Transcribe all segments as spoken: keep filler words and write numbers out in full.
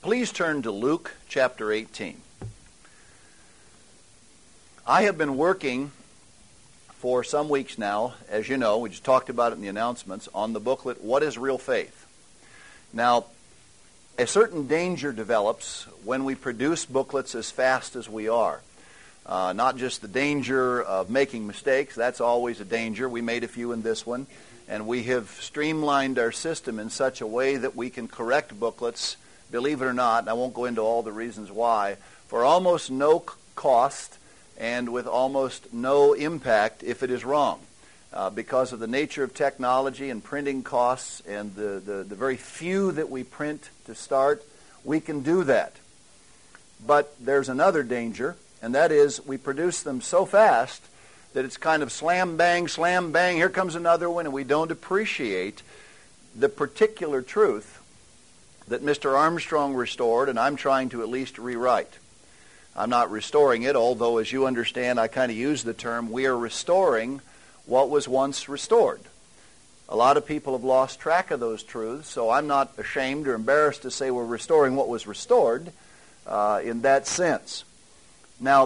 Please turn to Luke chapter eighteen. I have been working for some weeks now, as you know, we just talked about it in the announcements, on the booklet, What is Real Faith? Now, a certain danger develops when we produce booklets as fast as we are. Uh, not just the danger of making mistakes, that's always a danger. We made a few in this one, and we have streamlined our system in such a way that we can correct booklets, believe it or not, and I won't go into all the reasons why, for almost no c- cost and with almost no impact if it is wrong. Uh, because of the nature of technology and printing costs and the, the, the very few that we print to start, we can do that. But there's another danger, and that is we produce them so fast that it's kind of slam, bang, slam, bang, here comes another one, and we don't appreciate the particular truth that Mister Armstrong restored, and I'm trying to at least rewrite. I'm not restoring it, although, as you understand, I kind of use the term, we are restoring what was once restored. A lot of people have lost track of those truths, so I'm not ashamed or embarrassed to say we're restoring what was restored uh, in that sense. Now,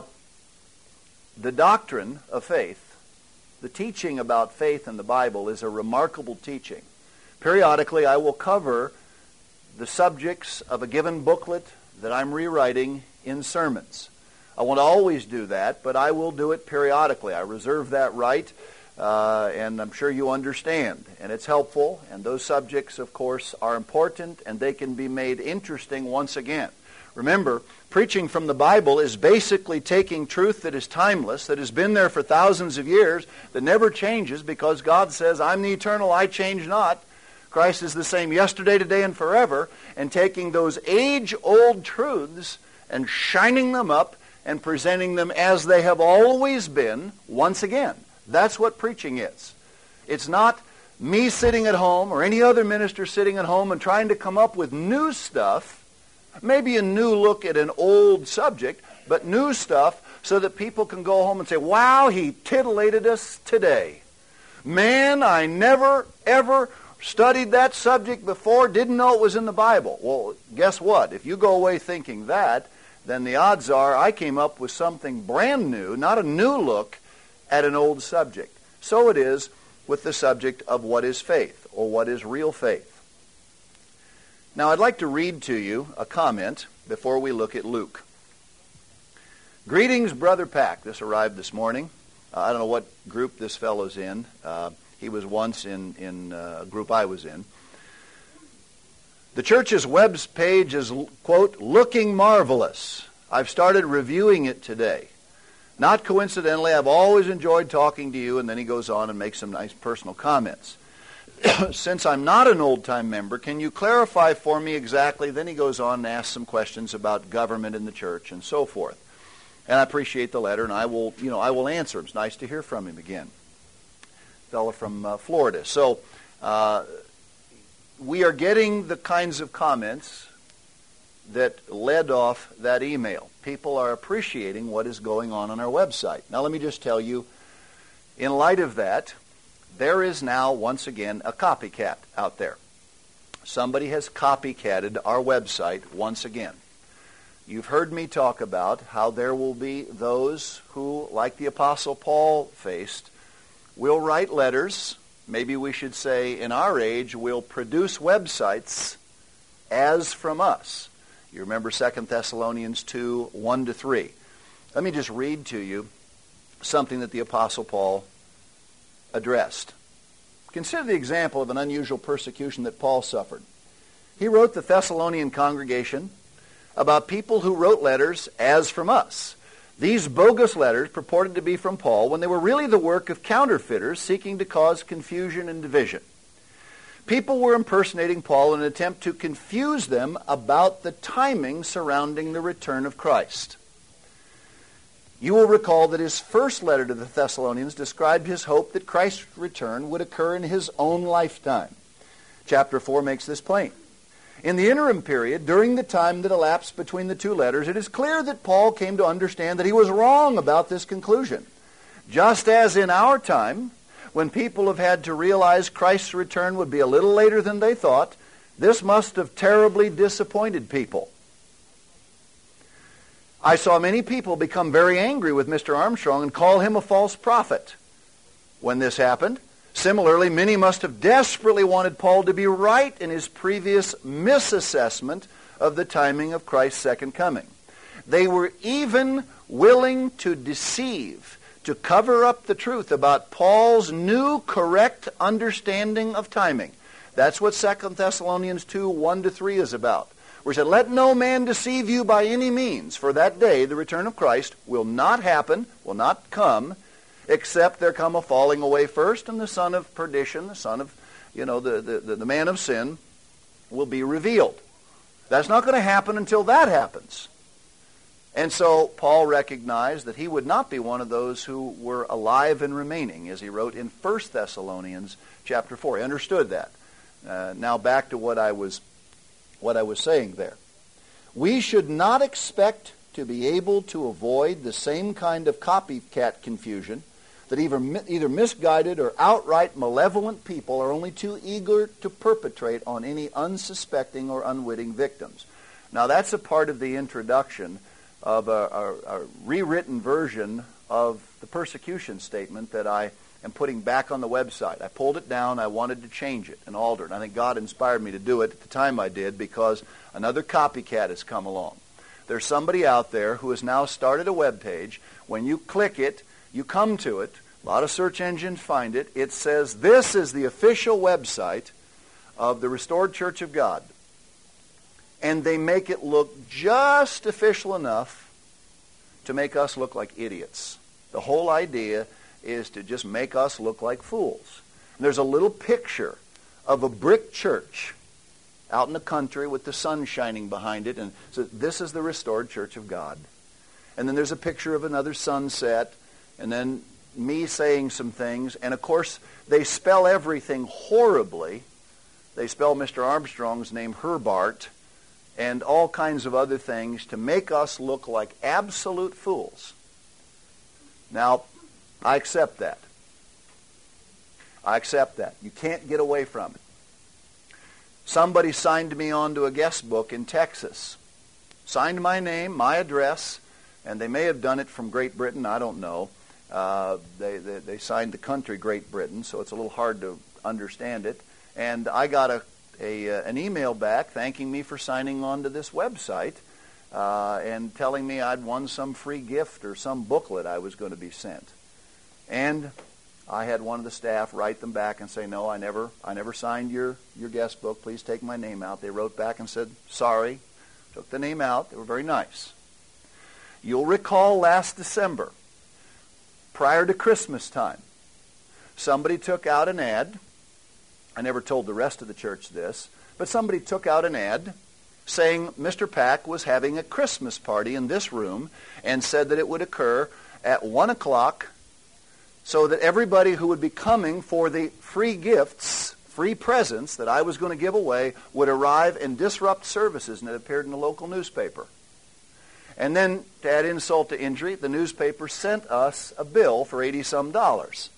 the doctrine of faith, the teaching about faith in the Bible, is a remarkable teaching. Periodically, I will cover the subjects of a given booklet that I'm rewriting in sermons. I won't always do that, but I will do it periodically. I reserve that right, uh, and I'm sure you understand. And it's helpful, and those subjects, of course, are important, and they can be made interesting once again. Remember, preaching from the Bible is basically taking truth that is timeless, that has been there for thousands of years, that never changes because God says, I'm the eternal, I change not. Christ is the same yesterday, today, and forever, and taking those age-old truths and shining them up and presenting them as they have always been once again. That's what preaching is. It's not me sitting at home or any other minister sitting at home and trying to come up with new stuff, maybe a new look at an old subject, but new stuff so that people can go home and say, wow, he titillated us today. Man, I never, ever studied that subject before, didn't know it was in the Bible. Well, guess what? If you go away thinking that, then the odds are I came up with something brand new, not a new look at an old subject. So it is with the subject of what is faith, or what is real faith. Now, I'd like to read to you a comment before we look at Luke. Greetings, Brother Pack. This arrived this morning. Uh, I don't know what group this fellow's in. Uh, he was once in, in uh, a group I was in. The church's web page is, quote, looking marvelous. I've started reviewing it today. Not coincidentally, I've always enjoyed talking to you, and then he goes on and makes some nice personal comments. Since I'm not an old-time member, can you clarify for me exactly? Then he goes on and asks some questions about government in the church and so forth. And I appreciate the letter, and I will, you know, I will answer him. It's nice to hear from him again. Fellow from uh, Florida. So uh, we are getting the kinds of comments that led off that email. People are appreciating what is going on on our website. Now let me just tell you, in light of that, there is now, once again, a copycat out there. Somebody has copycatted our website once again. You've heard me talk about how there will be those who, like the Apostle Paul faced, will write letters. Maybe we should say, in our age, will produce websites as from us. You remember Second Thessalonians two, one to three. Let me just read to you something that the Apostle Paul addressed. Consider the example of an unusual persecution that Paul suffered. He wrote the Thessalonian congregation about people who wrote letters as from us. These bogus letters purported to be from Paul when they were really the work of counterfeiters seeking to cause confusion and division. People were impersonating Paul in an attempt to confuse them about the timing surrounding the return of Christ. You will recall that his first letter to the Thessalonians described his hope that Christ's return would occur in his own lifetime. Chapter four makes this plain. In the interim period, during the time that elapsed between the two letters, it is clear that Paul came to understand that he was wrong about this conclusion. Just as in our time, when people have had to realize Christ's return would be a little later than they thought, this must have terribly disappointed people. I saw many people become very angry with Mister Armstrong and call him a false prophet when this happened. Similarly, many must have desperately wanted Paul to be right in his previous misassessment of the timing of Christ's second coming. They were even willing to deceive, to cover up the truth about Paul's new correct understanding of timing. That's what Second Thessalonians two, one to three is about. Where it said, let no man deceive you by any means, for that day, the return of Christ, will not happen, will not come, except there come a falling away first, and the son of perdition, the son of, you know, the, the, the man of sin, will be revealed. That's not going to happen until that happens. And so Paul recognized that he would not be one of those who were alive and remaining, as he wrote in First Thessalonians chapter four. He understood that. Uh, now back to what I was what I was saying there. We should not expect to be able to avoid the same kind of copycat confusion that either, either misguided or outright malevolent people are only too eager to perpetrate on any unsuspecting or unwitting victims. Now that's a part of the introduction of a, a, a rewritten version of the persecution statement that I am putting back on the website. I pulled it down. I wanted to change it and alter it. I think God inspired me to do it at the time I did because another copycat has come along. There's somebody out there who has now started a web page. When you click it, you come to it. A lot of search engines find it. It says, this is the official website of the Restored Church of God. And they make it look just official enough to make us look like idiots. The whole idea is to just make us look like fools. And there's a little picture of a brick church out in the country with the sun shining behind it. And so this is the Restored Church of God. And then there's a picture of another sunset. And then me saying some things. And of course, they spell everything horribly. They spell Mister Armstrong's name Herbart. And all kinds of other things to make us look like absolute fools. Now, I accept that. I accept that. You can't get away from it. Somebody signed me onto a guest book in Texas. Signed my name, my address, and they may have done it from Great Britain, I don't know. Uh, they, they, they signed the country Great Britain, so it's a little hard to understand it. And I got a A, uh, an email back thanking me for signing on to this website uh, and telling me I'd won some free gift or some booklet I was going to be sent. And I had one of the staff write them back and say, no, I never I never signed your, your guest book. Please take my name out. They wrote back and said, sorry. Took the name out. They were very nice. You'll recall last December, prior to Christmas time, somebody took out an ad. I never told the rest of the church this, but somebody took out an ad saying Mister Pack was having a Christmas party in this room and said that it would occur at one o'clock so that everybody who would be coming for the free gifts, free presents that I was going to give away would arrive and disrupt services, and it appeared in the local newspaper. And then, to add insult to injury, the newspaper sent us a bill for eighty-some dollars.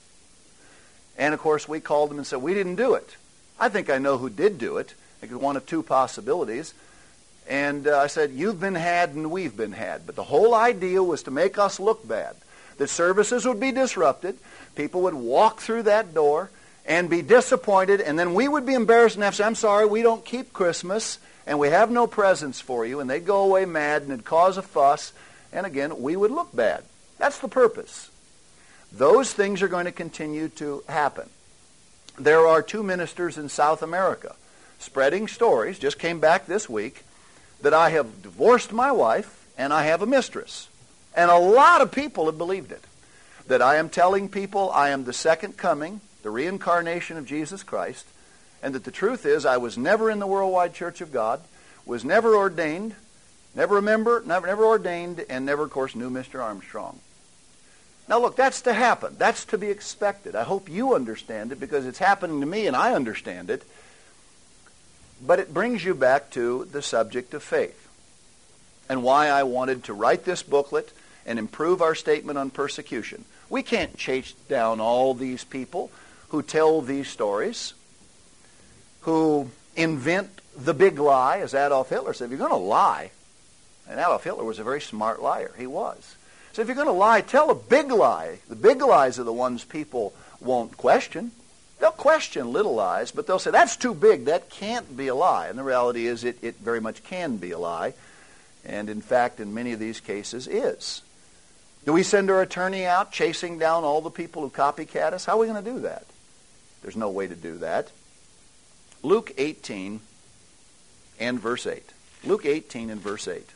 And, of course, we called them and said, we didn't do it. I think I know who did do it. I think it's one of two possibilities. And uh, I said, you've been had and we've been had. But the whole idea was to make us look bad. That services would be disrupted. People would walk through that door and be disappointed. And then we would be embarrassed and have to say, I'm sorry, we don't keep Christmas. And we have no presents for you. And they'd go away mad and it'd cause a fuss. And again, we would look bad. That's the purpose. Those things are going to continue to happen. There are two ministers in South America spreading stories, just came back this week, that I have divorced my wife and I have a mistress. And a lot of people have believed it. That I am telling people I am the second coming, the reincarnation of Jesus Christ, and that the truth is I was never in the Worldwide Church of God, was never ordained, never a member, never, never ordained, and never, of course, knew Mister Armstrong. Now, look, that's to happen. That's to be expected. I hope you understand it because it's happening to me and I understand it. But it brings you back to the subject of faith and why I wanted to write this booklet and improve our statement on persecution. We can't chase down all these people who tell these stories, who invent the big lie, as Adolf Hitler said. If you're going to lie, And Adolf Hitler was a very smart liar. He was. So if you're going to lie, tell a big lie. The big lies are the ones people won't question. They'll question little lies, but they'll say, that's too big. That can't be a lie. And the reality is it, it very much can be a lie. And in fact, in many of these cases, is. Do we send our attorney out chasing down all the people who copycat us? How are we going to do that? There's no way to do that. Luke eighteen and verse eight. Luke eighteen and verse eight.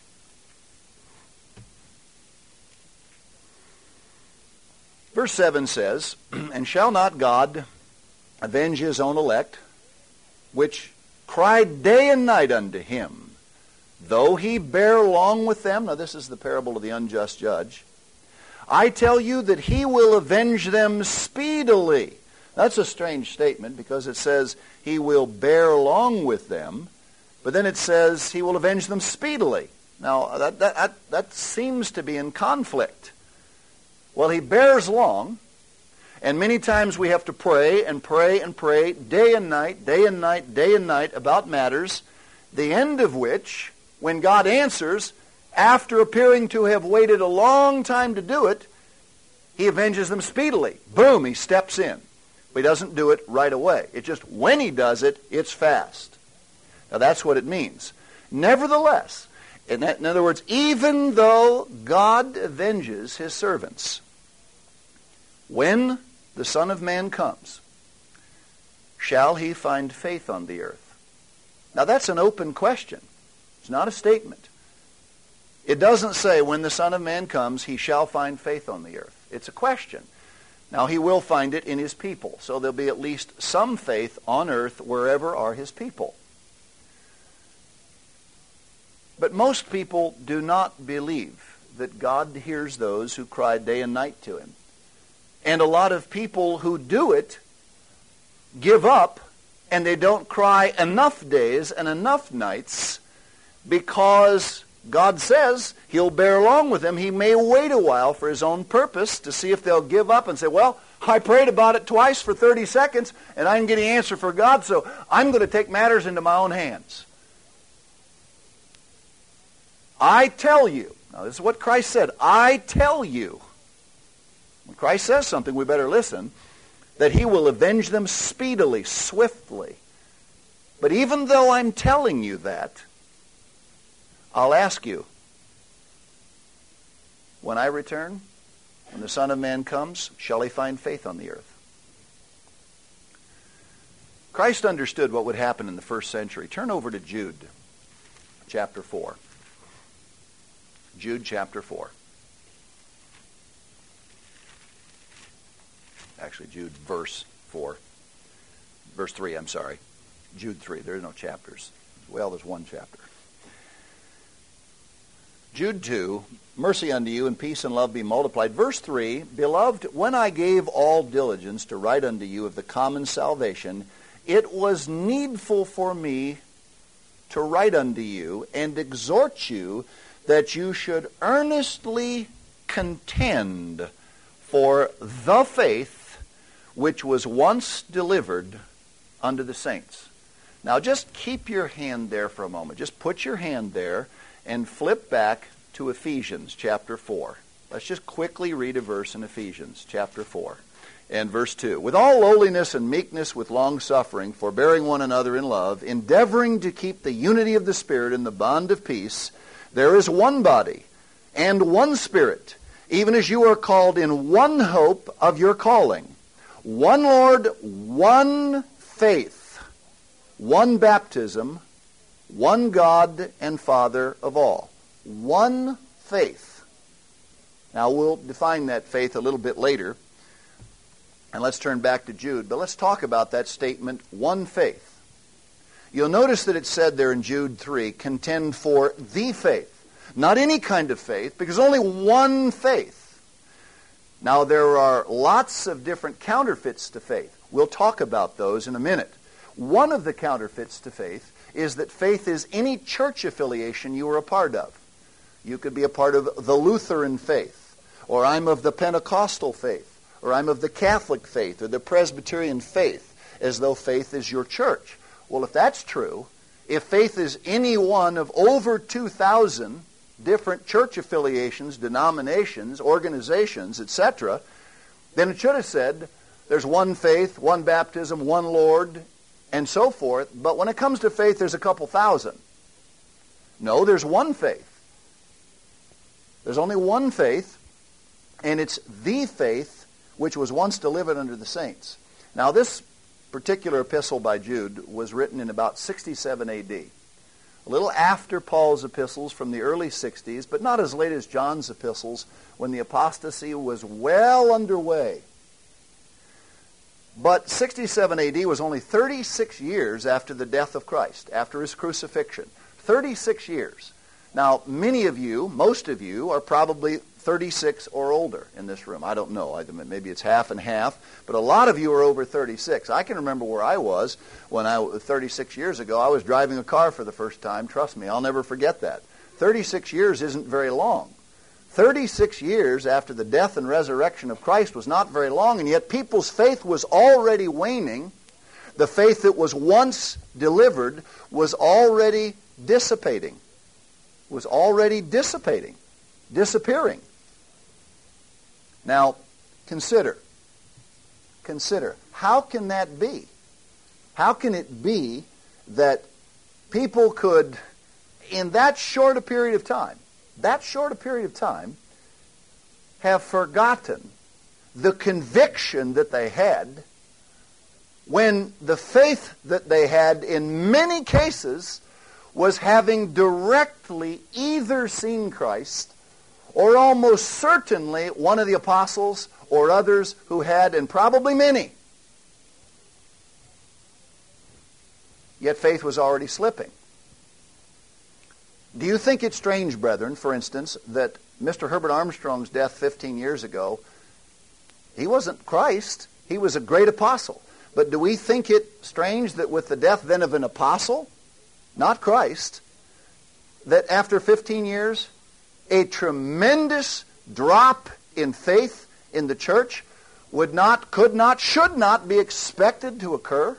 Verse seven says, and shall not God avenge his own elect, which cried day and night unto him, though he bear long with them? Now this is the parable of the unjust judge. I tell you that he will avenge them speedily. That's a strange statement because it says he will bear long with them, but then it says he will avenge them speedily. Now that, that, that, that seems to be in conflict. Well, he bears long, and many times we have to pray and pray and pray day and night, day and night, day and night about matters, the end of which, when God answers, after appearing to have waited a long time to do it, he avenges them speedily. Boom, he steps in. But he doesn't do it right away. It's just when he does it, it's fast. Now that's what it means. Nevertheless, in, that, in other words, even though God avenges his servants, when the Son of Man comes, shall he find faith on the earth? Now that's an open question. It's not a statement. It doesn't say when the Son of Man comes, he shall find faith on the earth. It's a question. Now he will find it in his people. So there'll be at least some faith on earth wherever are his people. But most people do not believe that God hears those who cry day and night to him. And a lot of people who do it give up, and they don't cry enough days and enough nights because God says he'll bear along with them. He may wait a while for his own purpose to see if they'll give up and say, well, I prayed about it twice for thirty seconds, and I didn't get an answer for God, so I'm going to take matters into my own hands. I tell you, now this is what Christ said, I tell you, when Christ says something, we better listen, that he will avenge them speedily, swiftly. But even though I'm telling you that, I'll ask you, when I return, when the Son of Man comes, shall he find faith on the earth? Christ understood what would happen in the first century. Turn over to Jude, chapter four. Jude chapter four. Actually, Jude verse four. Verse three, I'm sorry. Jude three. There are no chapters. Well, there's one chapter. Jude two, mercy unto you and peace and love be multiplied. Verse three, beloved, when I gave all diligence to write unto you of the common salvation, it was needful for me to write unto you and exhort you that you should earnestly contend for the faith which was once delivered unto the saints. Now just keep your hand there for a moment. Just put your hand there and flip back to Ephesians chapter four. Let's just quickly read a verse in Ephesians chapter four and verse two. With all lowliness and meekness, with long suffering, forbearing one another in love, endeavoring to keep the unity of the Spirit in the bond of peace, there is one body and one Spirit, even as you are called in one hope of your calling, one Lord, one faith, one baptism, one God and Father of all. One faith. Now we'll define that faith a little bit later, and let's turn back to Jude, but let's talk about that statement, one faith. You'll notice that it said there in Jude three, contend for the faith. Not any kind of faith, because only one faith. Now there are lots of different counterfeits to faith. We'll talk about those in a minute. One of the counterfeits to faith is that faith is any church affiliation you are a part of. You could be a part of the Lutheran faith, or I'm of the Pentecostal faith, or I'm of the Catholic faith, or the Presbyterian faith, as though faith is your church. Well, if that's true, if faith is any one of over two thousand different church affiliations, denominations, organizations, et cetera, then it should have said there's one faith, one baptism, one Lord, and so forth. But when it comes to faith, there's a couple thousand. No, there's one faith. There's only one faith, and it's the faith which was once delivered unto the saints. Now, this particular epistle by Jude was written in about sixty-seven A D, a little after Paul's epistles from the early sixties, but not as late as John's epistles when the apostasy was well underway. But sixty-seven A D was only thirty-six years after the death of Christ, after his crucifixion. thirty-six years. Now, many of you, most of you, are probably thirty-six or older in this room. I don't know. Maybe it's half and half. But a lot of you are over thirty-six. I can remember where I was when I, thirty-six years ago, I was driving a car for the first time. Trust me, I'll never forget that. thirty-six years isn't very long. thirty-six years after the death and resurrection of Christ was not very long, and yet people's faith was already waning. The faith that was once delivered was already dissipating. Was already dissipating, disappearing. Now, consider, consider, how can that be? How can it be that people could, in that short a period of time, that short a period of time, have forgotten the conviction that they had when the faith that they had in many cases was having directly either seen Christ or almost certainly one of the apostles or others who had, and probably many. Yet faith was already slipping. Do you think it's strange, brethren, for instance, that Mister Herbert Armstrong's death fifteen years ago, he wasn't Christ, he was a great apostle. But do we think it strange that with the death then of an apostle, not Christ, that after fifteen years, a tremendous drop in faith in the church would not, could not, should not be expected to occur?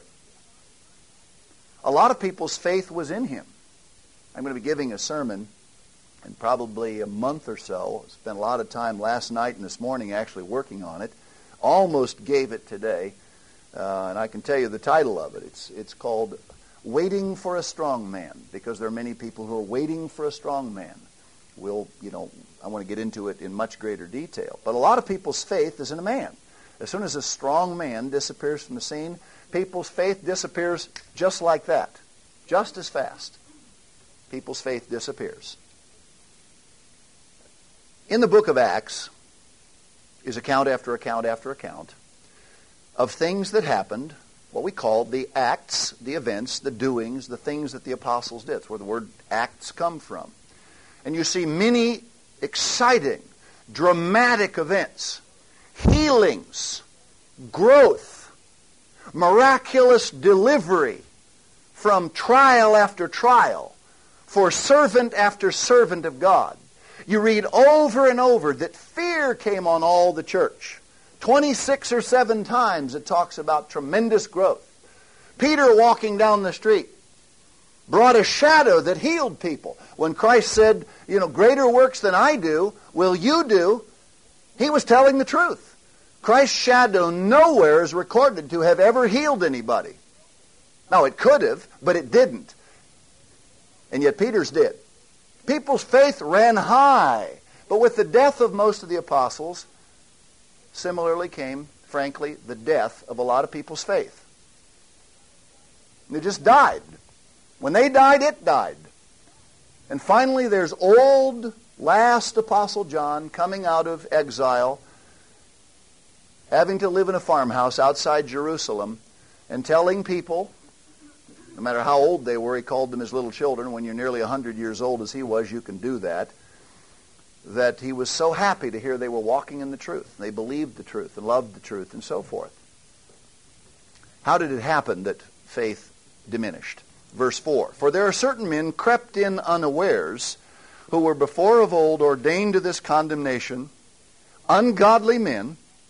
A lot of people's faith was in him. I'm going to be giving a sermon in probably a month or so. I spent a lot of time last night and this morning actually working on it. Almost gave it today. Uh, and I can tell you the title of it. It's, it's called Waiting for a Strong Man, because there are many people who are waiting for a strong man. We'll, you know, I want to get into it in much greater detail. But a lot of people's faith is in a man. As soon as a strong man disappears from the scene, people's faith disappears just like that. Just as fast. People's faith disappears. In the book of Acts is account after account after account of things that happened, what we call the acts, the events, the doings, the things that the apostles did. It's where the word acts come from. And you see many exciting, dramatic events, healings, growth, miraculous delivery from trial after trial for servant after servant of God. You read over and over that fear came on all the church. twenty-six or seven times it talks about tremendous growth. Peter walking down the street brought a shadow that healed people. When Christ said, you know, greater works than I do will you do, he was telling the truth. Christ's shadow nowhere is recorded to have ever healed anybody. Now, it could have, but it didn't. And yet Peter's did. People's faith ran high. But with the death of most of the apostles, similarly came, frankly, the death of a lot of people's faith. They just died. When they died, it died. And finally, there's old, last Apostle John coming out of exile, having to live in a farmhouse outside Jerusalem, and telling people, no matter how old they were, he called them his little children. When you're nearly one hundred years old as he was, you can do that. That he was so happy to hear they were walking in the truth. They believed the truth and loved the truth and so forth. How did it happen that faith diminished? Verse four, for there are certain men crept in unawares, who were before of old ordained to this condemnation, ungodly men,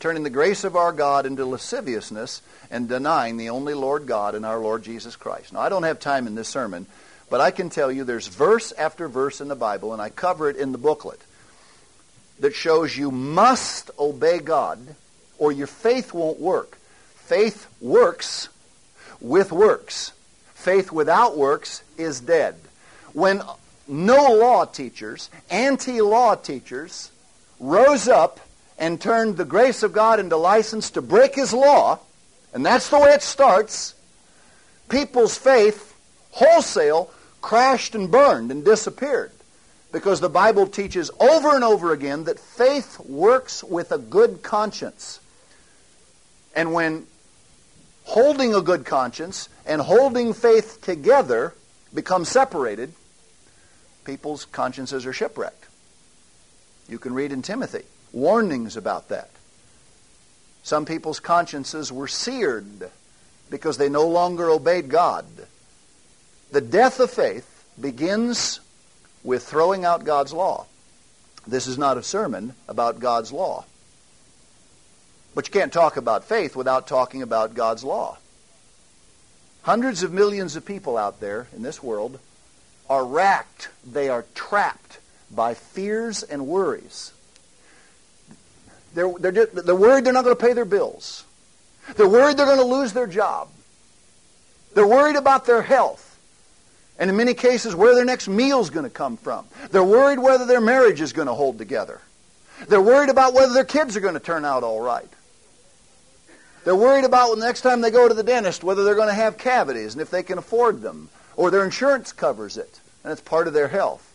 turning the grace of our God into lasciviousness and denying the only Lord God and our Lord Jesus Christ. Now, I don't have time in this sermon, but I can tell you there's verse after verse in the Bible, and I cover it in the booklet, that shows you must obey God or your faith won't work. Faith works with works. Faith without works is dead. When no law teachers, anti-law teachers, rose up and turned the grace of God into license to break His law, and that's the way it starts, people's faith wholesale crashed and burned and disappeared. Because the Bible teaches over and over again that faith works with a good conscience. And when holding a good conscience and holding faith together become separated, people's consciences are shipwrecked. You can read in Timothy warnings about that. Some people's consciences were seared because they no longer obeyed God. The death of faith begins with throwing out God's law. This is not a sermon about God's law. But you can't talk about faith without talking about God's law. Hundreds of millions of people out there in this world are racked, they are trapped by fears and worries. They're, they're, they're worried they're not going to pay their bills. They're worried they're going to lose their job. They're worried about their health. And in many cases, where their next meal is going to come from. They're worried whether their marriage is going to hold together. They're worried about whether their kids are going to turn out all right. They're worried about the next time they go to the dentist whether they're going to have cavities and if they can afford them. Or their insurance covers it, and it's part of their health.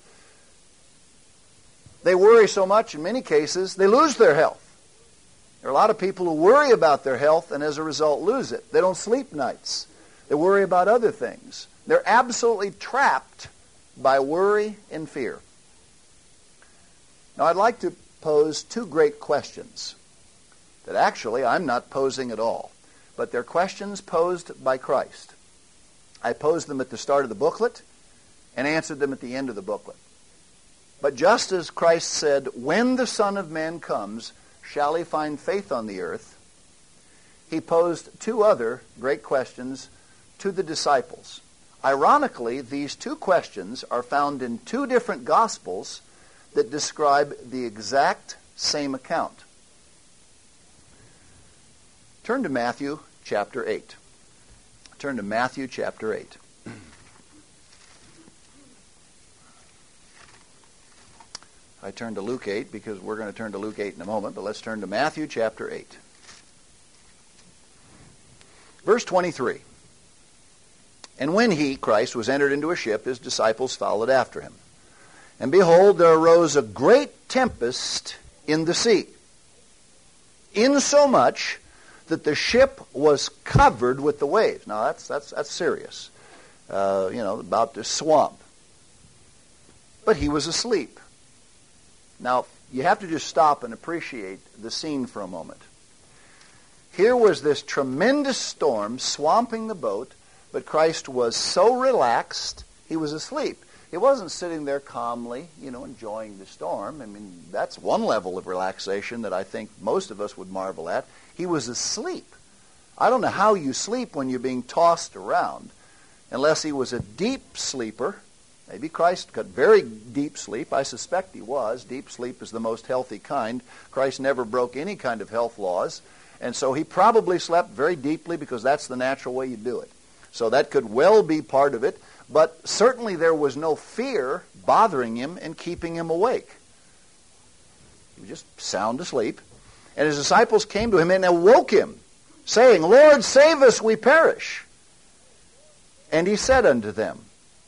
They worry so much, in many cases, they lose their health. There are a lot of people who worry about their health and as a result lose it. They don't sleep nights. They worry about other things. They're absolutely trapped by worry and fear. Now, I'd like to pose two great questions that actually I'm not posing at all, but they're questions posed by Christ. I posed them at the start of the booklet and answered them at the end of the booklet. But just as Christ said, when the Son of Man comes, shall he find faith on the earth? He posed two other great questions to the disciples. Ironically, these two questions are found in two different Gospels that describe the exact same account. Turn to Matthew chapter eight. Turn to Matthew chapter eight. I turn to Luke eight because we're going to turn to Luke eight in a moment, but let's turn to Matthew chapter eight. Verse twenty-three. And when he, Christ, was entered into a ship, his disciples followed after him. And behold, there arose a great tempest in the sea, insomuch that the ship was covered with the waves. Now, that's that's that's serious. Uh, you know, about to swamp. But he was asleep. Now, you have to just stop and appreciate the scene for a moment. Here was this tremendous storm swamping the boat, but Christ was so relaxed, he was asleep. He wasn't sitting there calmly, you know, enjoying the storm. I mean, that's one level of relaxation that I think most of us would marvel at. He was asleep. I don't know how you sleep when you're being tossed around, unless he was a deep sleeper. Maybe Christ got very deep sleep. I suspect he was. Deep sleep is the most healthy kind. Christ never broke any kind of health laws. And so he probably slept very deeply because that's the natural way you do it. So that could well be part of it. But certainly there was no fear bothering him and keeping him awake. He was just sound asleep. And his disciples came to him and awoke him, saying, Lord, save us, we perish. And he said unto them,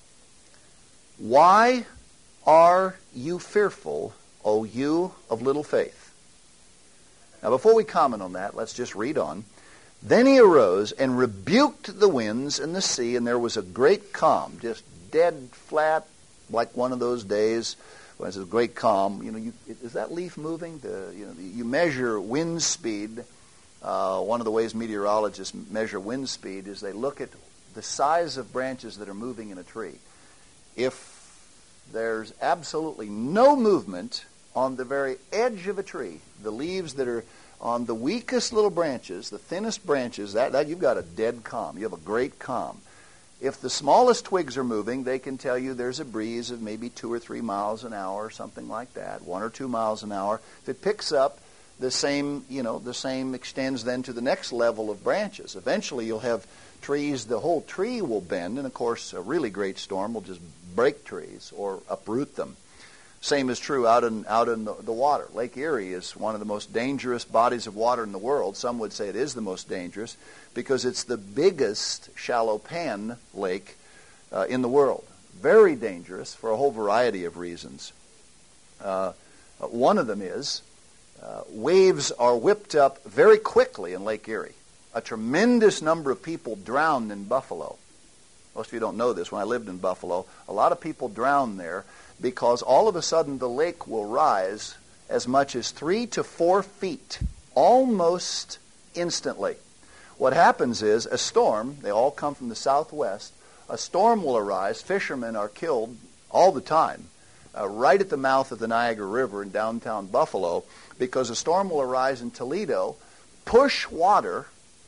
Why are you fearful, O you of little faith? Now, before we comment on that, let's just read on. Then he arose and rebuked the winds and the sea, and there was a great calm, just dead flat, like one of those days when it's a great calm. You know, you, is that leaf moving? The, you know, you measure wind speed. Uh, one of the ways meteorologists measure wind speed is they look at the size of branches that are moving in a tree. If there's absolutely no movement on the very edge of a tree, the leaves that are on the weakest little branches, the thinnest branches, that, that you've got a dead calm. You have a great calm. If the smallest twigs are moving, they can tell you there's a breeze of maybe two or three miles an hour or something like that, one or two miles an hour. If it picks up, the same, you know, the same extends then to the next level of branches. Eventually you'll have trees, the whole tree will bend, and of course a really great storm will just break trees or uproot them. Same is true out in out in the, the water. Lake Erie is one of the most dangerous bodies of water in the world. Some would say it is the most dangerous because it's the biggest shallow pan lake uh, in the world. Very dangerous for a whole variety of reasons. Uh, one of them is uh, waves are whipped up very quickly in Lake Erie. A tremendous number of people drowned in Buffalo. Most of you don't know this. When I lived in Buffalo, a lot of people drowned there because all of a sudden the lake will rise as much as three to four feet, almost instantly. What happens is a storm, they all come from the southwest, a storm will arise, fishermen are killed all the time, uh, right at the mouth of the Niagara River in downtown Buffalo, because a storm will arise in Toledo, push water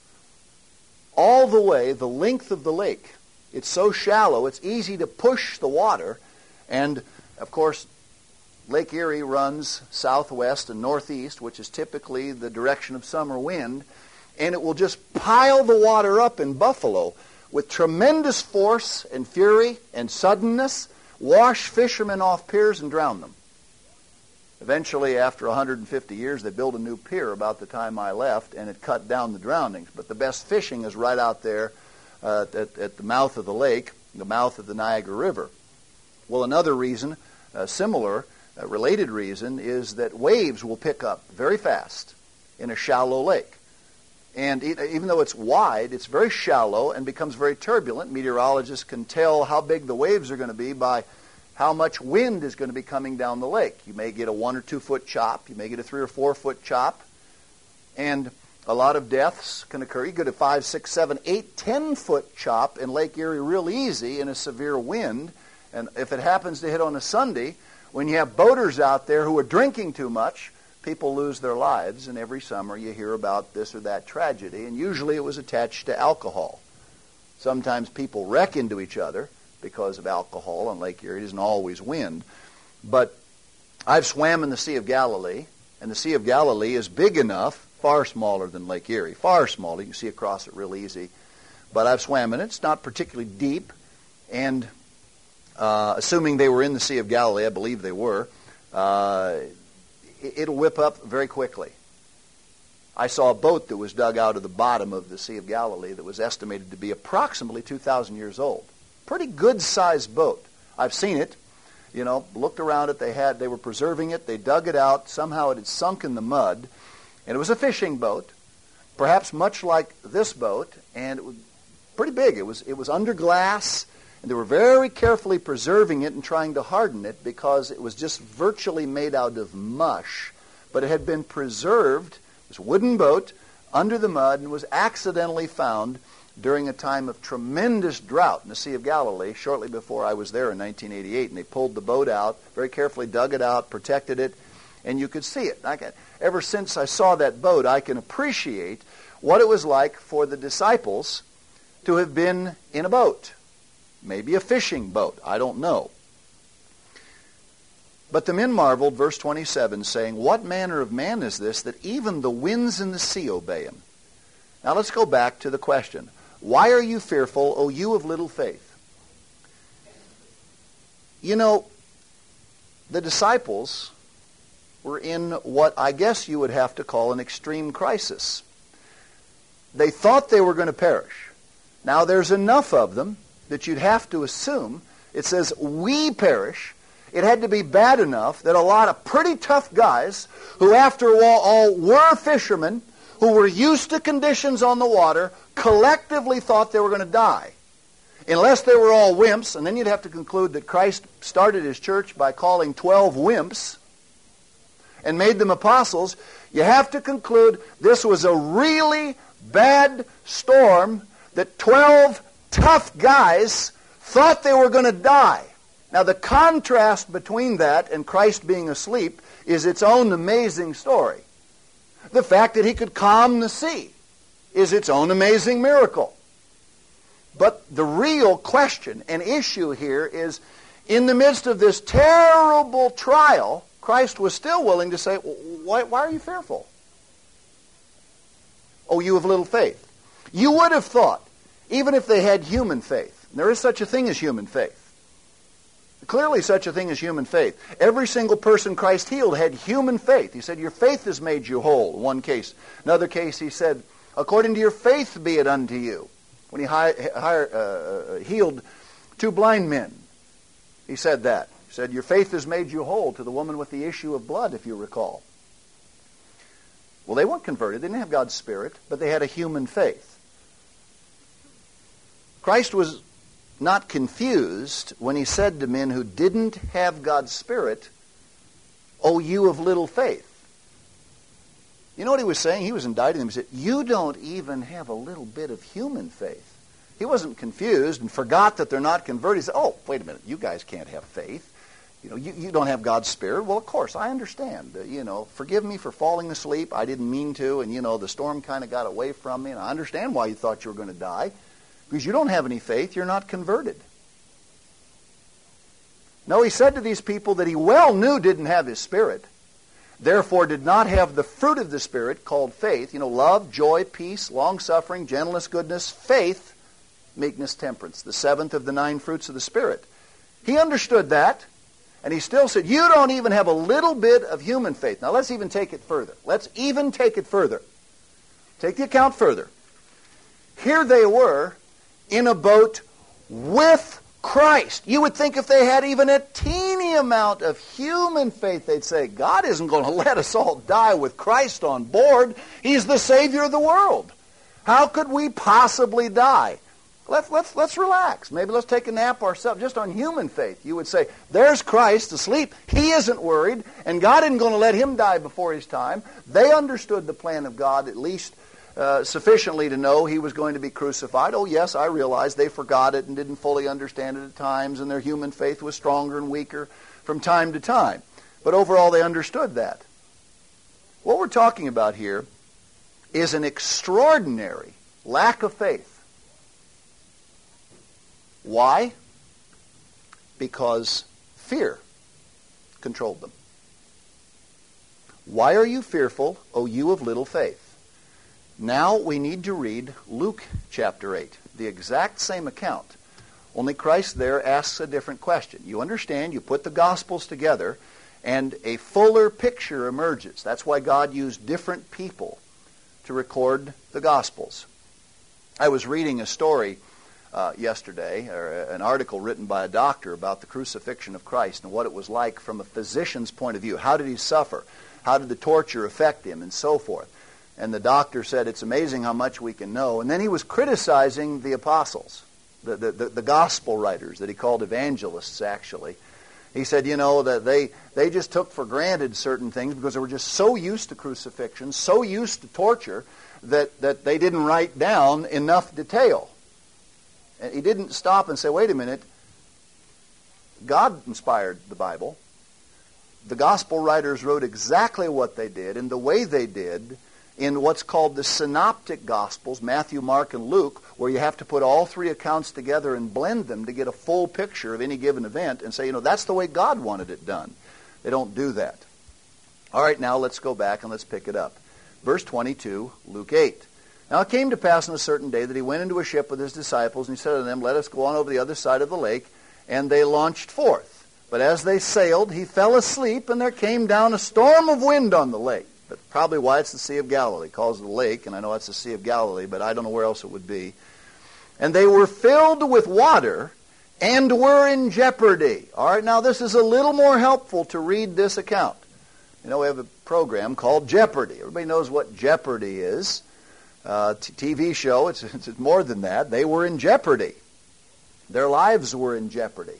all the way the length of the lake. It's so shallow, it's easy to push the water, and of course, Lake Erie runs southwest and northeast, which is typically the direction of summer wind, and it will just pile the water up in Buffalo with tremendous force and fury and suddenness, wash fishermen off piers and drown them. Eventually, after one hundred fifty years, they built a new pier about the time I left, and it cut down the drownings. But the best fishing is right out there uh, at, at the mouth of the lake, the mouth of the Niagara River. Well, another reason, a similar, a related reason, is that waves will pick up very fast in a shallow lake. And even though it's wide, it's very shallow and becomes very turbulent. Meteorologists can tell how big the waves are going to be by how much wind is going to be coming down the lake. You may get a one or two foot chop. You may get a three or four foot chop. And a lot of deaths can occur. You get a five, six, seven, eight, ten foot chop in Lake Erie real easy in a severe wind. And if it happens to hit on a Sunday, when you have boaters out there who are drinking too much, people lose their lives. And every summer you hear about this or that tragedy. And usually it was attached to alcohol. Sometimes people wreck into each other because of alcohol on Lake Erie. It isn't always wind. But I've swam in the Sea of Galilee, and the Sea of Galilee is big enough, far smaller than Lake Erie, far smaller. You can see across it real easy. But I've swam in it. It's not particularly deep, and uh, assuming they were in the Sea of Galilee, I believe they were, uh, it, it'll whip up very quickly. I saw a boat that was dug out of the bottom of the Sea of Galilee that was estimated to be approximately two thousand years old. Pretty good-sized boat. I've seen it. You know, looked around it. They had, they were preserving it. They dug it out. Somehow it had sunk in the mud. And it was a fishing boat, perhaps much like this boat, and it was pretty big. It was, it was under glass, and they were very carefully preserving it and trying to harden it because it was just virtually made out of mush. But it had been preserved, this wooden boat, under the mud, and was accidentally found during a time of tremendous drought in the Sea of Galilee, shortly before I was there in nineteen eighty-eight. And they pulled the boat out, very carefully dug it out, protected it, and you could see it. I can, ever since I saw that boat, I can appreciate what it was like for the disciples to have been in a boat. Maybe a fishing boat, I don't know. But the men marveled, verse twenty-seven, saying, "What manner of man is this, that even the winds and the sea obey him?" Now let's go back to the question. Why are you fearful, O you of little faith? You know, the disciples were in what I guess you would have to call an extreme crisis. They thought they were going to perish. Now there's enough of them that you'd have to assume, it says, we perish. It had to be bad enough that a lot of pretty tough guys, who after all, all were fishermen, who were used to conditions on the water, collectively thought they were going to die. Unless they were all wimps, and then you'd have to conclude that Christ started his church by calling twelve wimps and made them apostles. You have to conclude this was a really bad storm that twelve tough guys thought they were going to die. Now the contrast between that and Christ being asleep is its own amazing story. The fact that he could calm the sea is its own amazing miracle. But the real question and issue here is, in the midst of this terrible trial, Christ was still willing to say, why, why are you fearful? Oh, you have little faith. You would have thought, even if they had human faith, there is such a thing as human faith. Clearly such a thing as human faith. Every single person Christ healed had human faith. He said, your faith has made you whole, in one case. Another case, he said, according to your faith be it unto you. When he hi- hi- uh, healed two blind men, he said that. He said, your faith has made you whole, to the woman with the issue of blood, if you recall. Well, they weren't converted. They didn't have God's Spirit, but they had a human faith. Christ was not confused when he said to men who didn't have God's Spirit, "O you of little faith." You know what he was saying? He was indicting them. He said, you don't even have a little bit of human faith. He wasn't confused and forgot that they're not converted. He said, oh, wait a minute, you guys can't have faith. You know, you, you don't have God's Spirit. Well, of course, I understand. Uh, you know, forgive me for falling asleep. I didn't mean to, and, you know, the storm kind of got away from me, and I understand why you thought you were going to die. Because you don't have any faith, you're not converted. No, he said to these people that he well knew didn't have his Spirit, therefore did not have the fruit of the Spirit called faith, you know, love, joy, peace, long-suffering, gentleness, goodness, faith, meekness, temperance, the seventh of the nine fruits of the Spirit. He understood that, and he still said, you don't even have a little bit of human faith. Now let's even take it further. Let's even take it further. Take the account further. Here they were in a boat with Christ. You would think if they had even a teeny amount of human faith, they'd say, God isn't going to let us all die with Christ on board. He's the Savior of the world. How could we possibly die? Let's, let's, let's relax. Maybe let's take a nap ourselves, just on human faith. You would say, there's Christ asleep. He isn't worried, and God isn't going to let him die before his time. They understood the plan of God, at least Uh, sufficiently to know he was going to be crucified. Oh, yes, I realize they forgot it and didn't fully understand it at times, and their human faith was stronger and weaker from time to time. But overall, they understood that. What we're talking about here is an extraordinary lack of faith. Why? Because fear controlled them. Why are you fearful, O you of little faith? Now we need to read Luke chapter eight, the exact same account. Only Christ there asks a different question. You understand, you put the Gospels together, and a fuller picture emerges. That's why God used different people to record the Gospels. I was reading a story uh, yesterday, or an article written by a doctor about the crucifixion of Christ and what it was like from a physician's point of view. How did he suffer? How did the torture affect him? And so forth. And the doctor said, it's amazing how much we can know. And then he was criticizing the apostles, the, the, the, the gospel writers that he called evangelists, actually. He said, you know, that they, they just took for granted certain things because they were just so used to crucifixion, so used to torture, that, that they didn't write down enough detail. And he didn't stop and say, wait a minute, God inspired the Bible. The gospel writers wrote exactly what they did and the way they did in what's called the synoptic gospels, Matthew, Mark, and Luke, where you have to put all three accounts together and blend them to get a full picture of any given event and say, you know, that's the way God wanted it done. They don't do that. All right, now let's go back and let's pick it up. Verse twenty-two, Luke eight. Now it came to pass on a certain day that he went into a ship with his disciples, and he said to them, let us go on over the other side of the lake. And they launched forth. But as they sailed, he fell asleep, and there came down a storm of wind on the lake. That's probably why it's the Sea of Galilee. He calls it a lake, and I know it's the Sea of Galilee, but I don't know where else it would be. And they were filled with water and were in jeopardy. All right, now this is a little more helpful to read this account. You know, we have a program called Jeopardy. Everybody knows what Jeopardy is. Uh, t- T V show, it's, it's more than that. They were in jeopardy. Their lives were in jeopardy.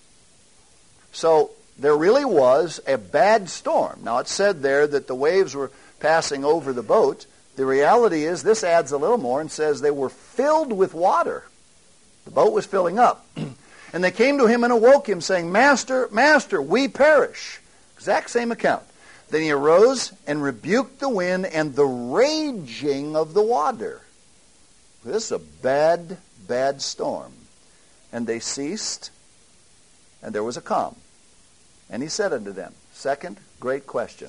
So there really was a bad storm. Now, it said there that the waves were passing over the boat. The reality is, this adds a little more and says they were filled with water. The boat was filling up. And they came to him and awoke him, saying, Master, Master, we perish. Exact same account. Then he arose and rebuked the wind and the raging of the water. This is a bad, bad storm. And they ceased, and there was a calm. And he said unto them, second great question,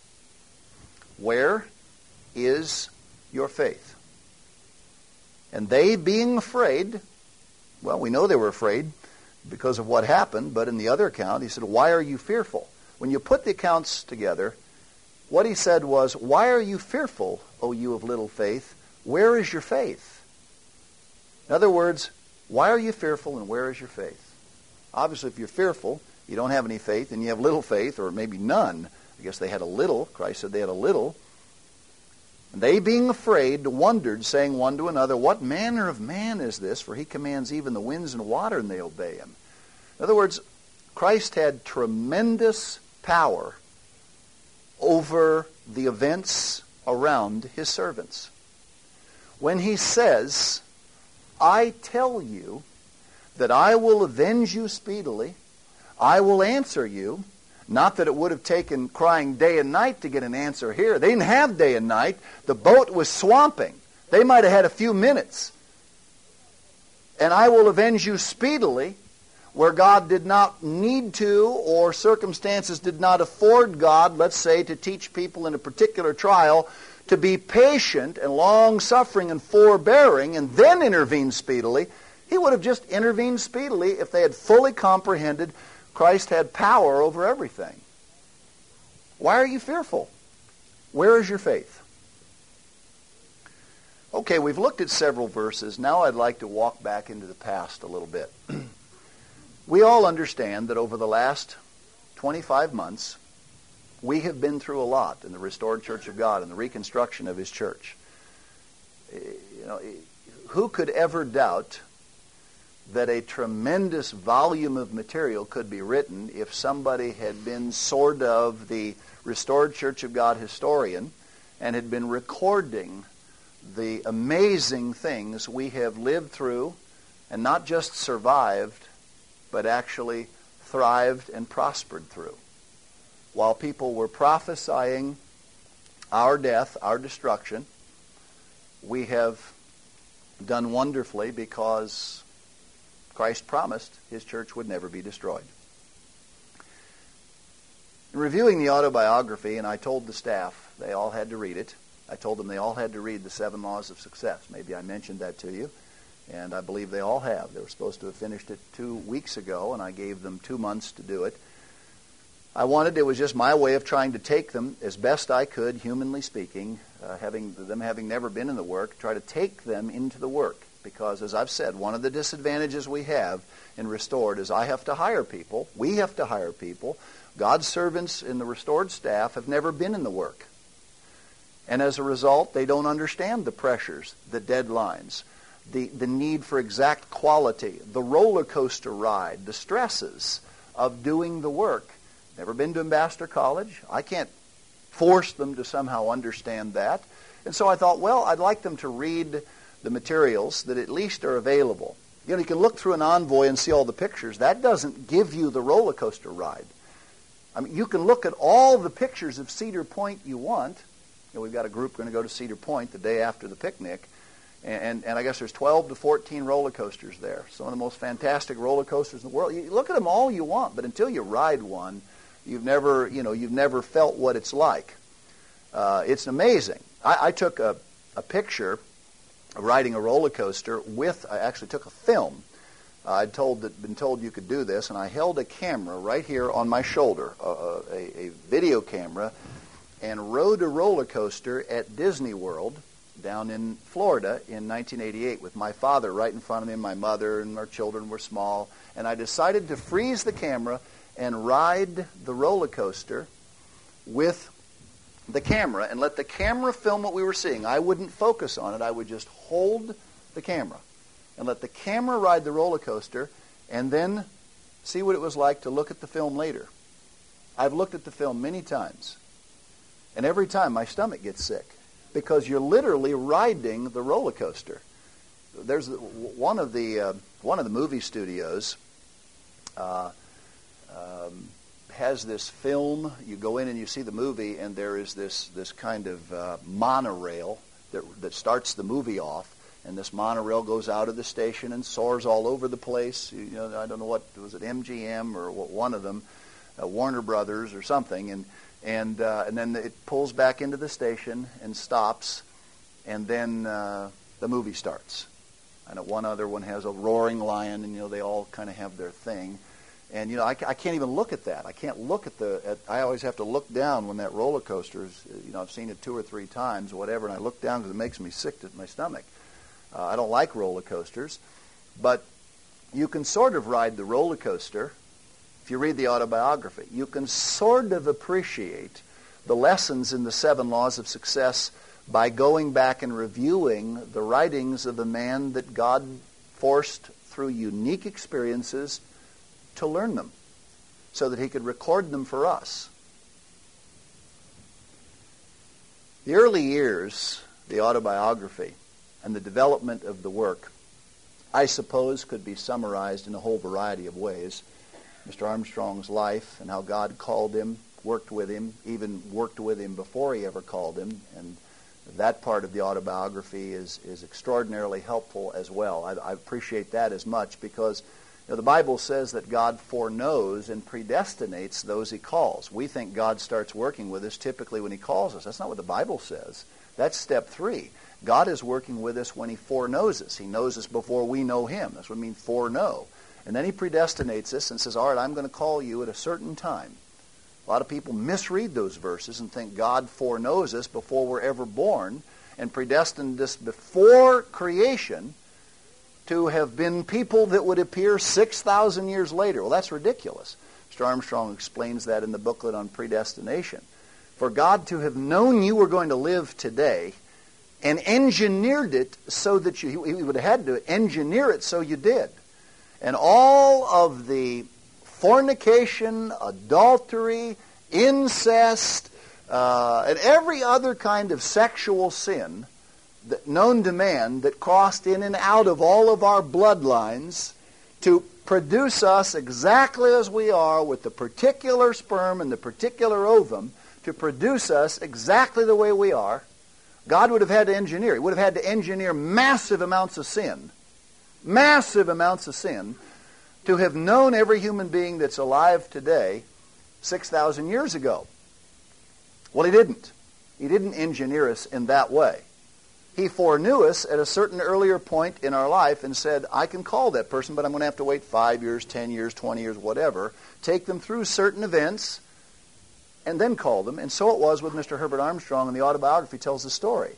where is your faith? And they, being afraid, well, we know they were afraid because of what happened, but in the other account, he said, why are you fearful? When you put the accounts together, what he said was, why are you fearful, O you of little faith? Where is your faith? In other words, why are you fearful and where is your faith? Obviously, if you're fearful, you don't have any faith, and you have little faith, or maybe none. I guess they had a little. Christ said they had a little. And they, being afraid, wondered, saying one to another, what manner of man is this? For he commands even the winds and water, and they obey him. In other words, Christ had tremendous power over the events around his servants. When he says, I tell you that I will avenge you speedily, I will answer you. Not that it would have taken crying day and night to get an answer here. They didn't have day and night. The boat was swamping. They might have had a few minutes. And I will avenge you speedily, where God did not need to, or circumstances did not afford God, let's say, to teach people in a particular trial to be patient and long-suffering and forbearing and then intervene speedily. He would have just intervened speedily if they had fully comprehended Christ had power over everything. Why are you fearful? Where is your faith? Okay, we've looked at several verses. Now I'd like to walk back into the past a little bit. We all understand that over the last twenty-five months, we have been through a lot in the restored Church of God and the reconstruction of his church. You know, who could ever doubt that a tremendous volume of material could be written if somebody had been sort of the restored Church of God historian and had been recording the amazing things we have lived through and not just survived, but actually thrived and prospered through. While people were prophesying our death, our destruction, we have done wonderfully because Christ promised his church would never be destroyed. In reviewing the autobiography, and I told the staff they all had to read it. I told them they all had to read the Seven Laws of Success. Maybe I mentioned that to you, and I believe they all have. They were supposed to have finished it two weeks ago, and I gave them two months to do it. I wanted, it was just my way of trying to take them as best I could, humanly speaking, uh, having them having never been in the work, try to take them into the work. Because, as I've said, one of the disadvantages we have in Restored is I have to hire people. We have to hire people. God's servants in the Restored staff have never been in the work. And as a result, they don't understand the pressures, the deadlines, the, the need for exact quality, the roller coaster ride, the stresses of doing the work. Never been to Ambassador College. I can't force them to somehow understand that. And so I thought, well, I'd like them to read the materials that at least are available. You know, you can look through an envoy and see all the pictures. That doesn't give you the roller coaster ride. I mean, you can look at all the pictures of Cedar Point you want. You know, we've got a group going to go to Cedar Point the day after the picnic, and, and, and I guess there's twelve to fourteen roller coasters there. Some of the most fantastic roller coasters in the world. You look at them all you want, but until you ride one, you've never, you know, you've never felt what it's like. Uh, it's amazing. I, I took a, a picture riding a roller coaster with, I actually took a film. Uh, I'd told that, been told you could do this, and I held a camera right here on my shoulder, uh, a, a video camera, and rode a roller coaster at Disney World down in Florida in nineteen eighty-eight with my father right in front of me, and my mother, and our children were small. And I decided to freeze the camera and ride the roller coaster with the camera and let the camera film what we were seeing. I wouldn't focus on it. I would just hold the camera and let the camera ride the roller coaster and then see what it was like to look at the film later. I've looked at the film many times, and every time my stomach gets sick because you're literally riding the roller coaster. There's one of the uh, one of the movie studios uh, um, had has this film. You go in and you see the movie, and there is this this kind of uh, monorail that that starts the movie off, and this monorail goes out of the station and soars all over the place. You know, I don't know what was it, M G M or what, one of them, uh, Warner Brothers or something, and and uh, and then it pulls back into the station and stops, and then uh, the movie starts. I know one other one has a roaring lion, and you know they all kind of have their thing. And you know I, I can't even look at that. I can't look at the. At, I always have to look down when that roller coaster is. You know I've seen it two or three times, or whatever, and I look down because it makes me sick to my stomach. Uh, I don't like roller coasters, but you can sort of ride the roller coaster if you read the autobiography. You can sort of appreciate the lessons in the seven laws of success by going back and reviewing the writings of the man that God forced through unique experiences to learn them so that he could record them for us. The early years, the autobiography, and the development of the work, I suppose, could be summarized in a whole variety of ways. Mister Armstrong's life and how God called him, worked with him, even worked with him before he ever called him, and that part of the autobiography is, is extraordinarily helpful as well. I, I appreciate that as much because you know, the Bible says that God foreknows and predestinates those he calls. We think God starts working with us typically when he calls us. That's not what the Bible says. That's step three. God is working with us when he foreknows us. He knows us before we know him. That's what I mean, foreknow. And then he predestinates us and says, all right, I'm going to call you at a certain time. A lot of people misread those verses and think God foreknows us before we're ever born and predestined us before creation to have been people that would appear six thousand years later. Well, that's ridiculous. Mister Armstrong explains that in the booklet on predestination. For God to have known you were going to live today and engineered it so that you, he would have had to engineer it so you did. And all of the fornication, adultery, incest, uh, and every other kind of sexual sin that, known to man that crossed in and out of all of our bloodlines to produce us exactly as we are with the particular sperm and the particular ovum to produce us exactly the way we are. God would have had to engineer. He would have had to engineer massive amounts of sin, massive amounts of sin, to have known every human being that's alive today six thousand years ago. Well, he didn't. He didn't engineer us in that way. He foreknew us at a certain earlier point in our life and said, I can call that person, but I'm going to have to wait five years, ten years, twenty years, whatever, take them through certain events, and then call them. And so it was with Mister Herbert Armstrong, and the autobiography tells the story.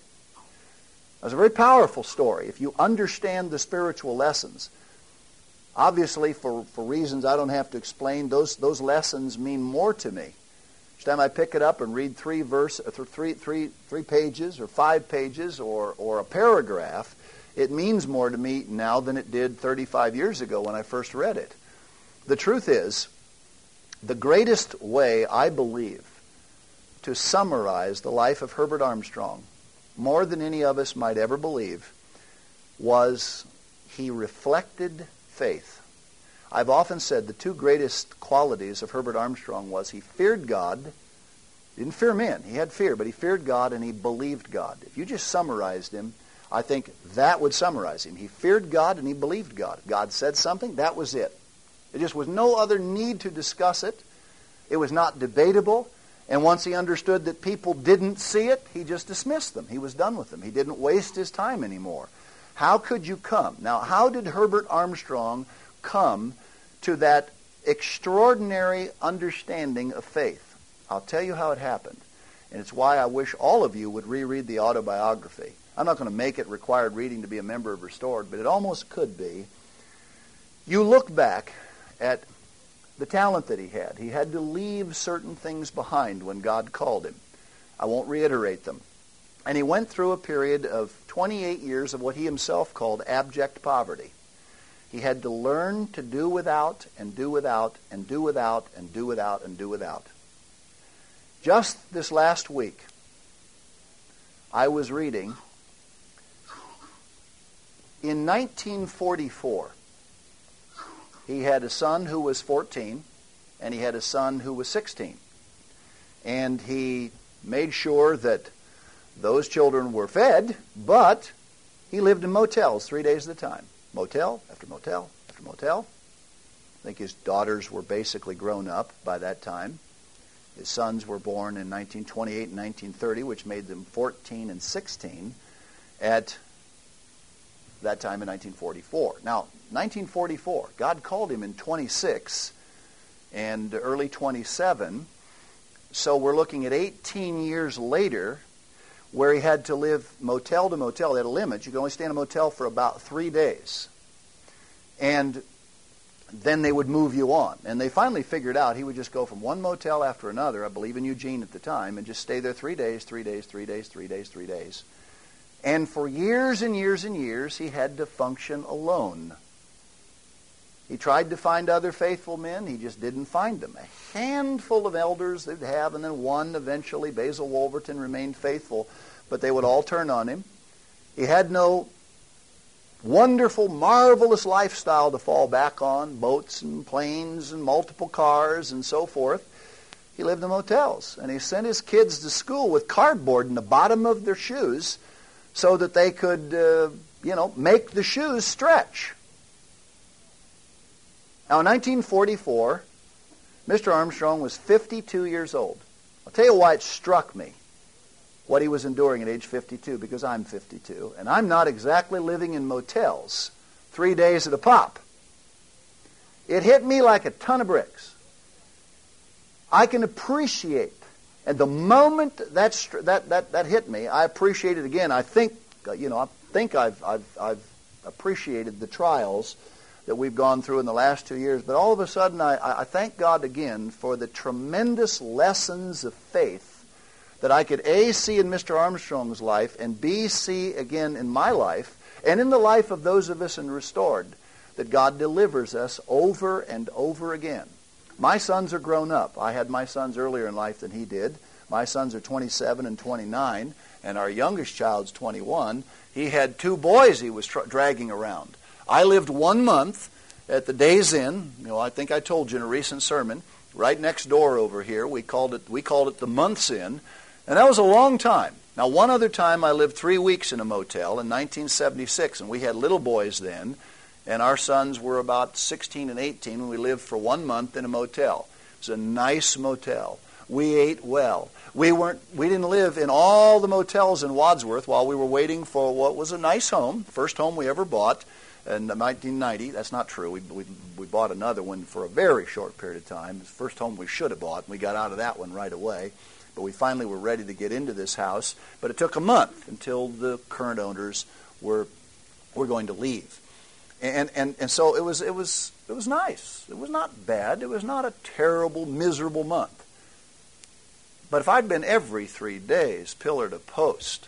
It was a very powerful story. If you understand the spiritual lessons, obviously, for, for reasons I don't have to explain, those those lessons mean more to me. Each time I pick it up and read three verse, three, three, three pages or five pages or, or a paragraph, it means more to me now than it did thirty-five years ago when I first read it. The truth is, the greatest way, I believe, to summarize the life of Herbert Armstrong, more than any of us might ever believe, was he reflected faith. I've often said the two greatest qualities of Herbert Armstrong was he feared God. He didn't fear men. He had fear, but he feared God and he believed God. If you just summarized him, I think that would summarize him. He feared God and he believed God. If God said something, that was it. There just was no other need to discuss it. It was not debatable. And once he understood that people didn't see it, he just dismissed them. He was done with them. He didn't waste his time anymore. How could you come? Now, how did Herbert Armstrong come to that extraordinary understanding of faith? I'll tell you how it happened. And it's why I wish all of you would reread the autobiography. I'm not going to make it required reading to be a member of Restored, but it almost could be. You look back at the talent that he had. He had to leave certain things behind when God called him. I won't reiterate them. And he went through a period of twenty-eight years of what he himself called abject poverty. He had to learn to do without and do without and do without and do without and do without. Just this last week, I was reading, in nineteen forty-four, he had a son who was fourteen, and he had a son who was sixteen. And he made sure that those children were fed, but he lived in motels three days at a time. Motel after motel after motel. I think his daughters were basically grown up by that time. His sons were born in nineteen twenty-eight and nineteen thirty, which made them fourteen and sixteen at that time in nineteen forty-four. Now, nineteen forty-four, God called him in twenty-six and early twenty-seven, so we're looking at eighteen years later where he had to live motel to motel. They had a limit. You could only stay in a motel for about three days. And then they would move you on. And they finally figured out he would just go from one motel after another, I believe in Eugene at the time, and just stay there three days, three days, three days, three days, three days. And for years and years and years, he had to function alone. He tried to find other faithful men. He just didn't find them. A handful of elders they'd have, and then one eventually, Basil Wolverton, remained faithful, but they would all turn on him. He had no wonderful, marvelous lifestyle to fall back on, boats and planes and multiple cars and so forth. He lived in motels, and he sent his kids to school with cardboard in the bottom of their shoes so that they could, uh, you know, make the shoes stretch. Now, in nineteen forty-four, Mister Armstrong was fifty-two years old. I'll tell you why it struck me what he was enduring at age fifty-two, because I'm fifty-two, and I'm not exactly living in motels three days at a pop. It hit me like a ton of bricks. I can appreciate, and the moment that that that, that hit me, I appreciate it again. I think, you know, I think I've I've I've appreciated the trials that we've gone through in the last two years, but all of a sudden I, I thank God again for the tremendous lessons of faith that I could A, see in Mister Armstrong's life, and B, see again in my life, and in the life of those of us in Restored, that God delivers us over and over again. My sons are grown up. I had my sons earlier in life than he did. My sons are twenty-seven and twenty-nine, and our youngest child's twenty-one. He had two boys he was tr- dragging around. I lived one month at the Days Inn. You know, I think I told you in a recent sermon, right next door over here. We called it we called it the Month's Inn. And that was a long time. Now, one other time I lived three weeks in a motel in nineteen seventy-six, and we had little boys then, and our sons were about sixteen and eighteen when we lived for one month in a motel. It was a nice motel. We ate well. We weren't. We didn't live in all the motels in Wadsworth while we were waiting for what was a nice home, first home we ever bought in nineteen ninety. That's not true. We, we, we bought another one for a very short period of time. It was the first home we should have bought, and we got out of that one right away. But we finally were ready to get into this house. But it took a month until the current owners were were going to leave. And and and so it was it was it was nice. It was not bad. It was not a terrible, miserable month. But if I'd been every three days, pillar to post,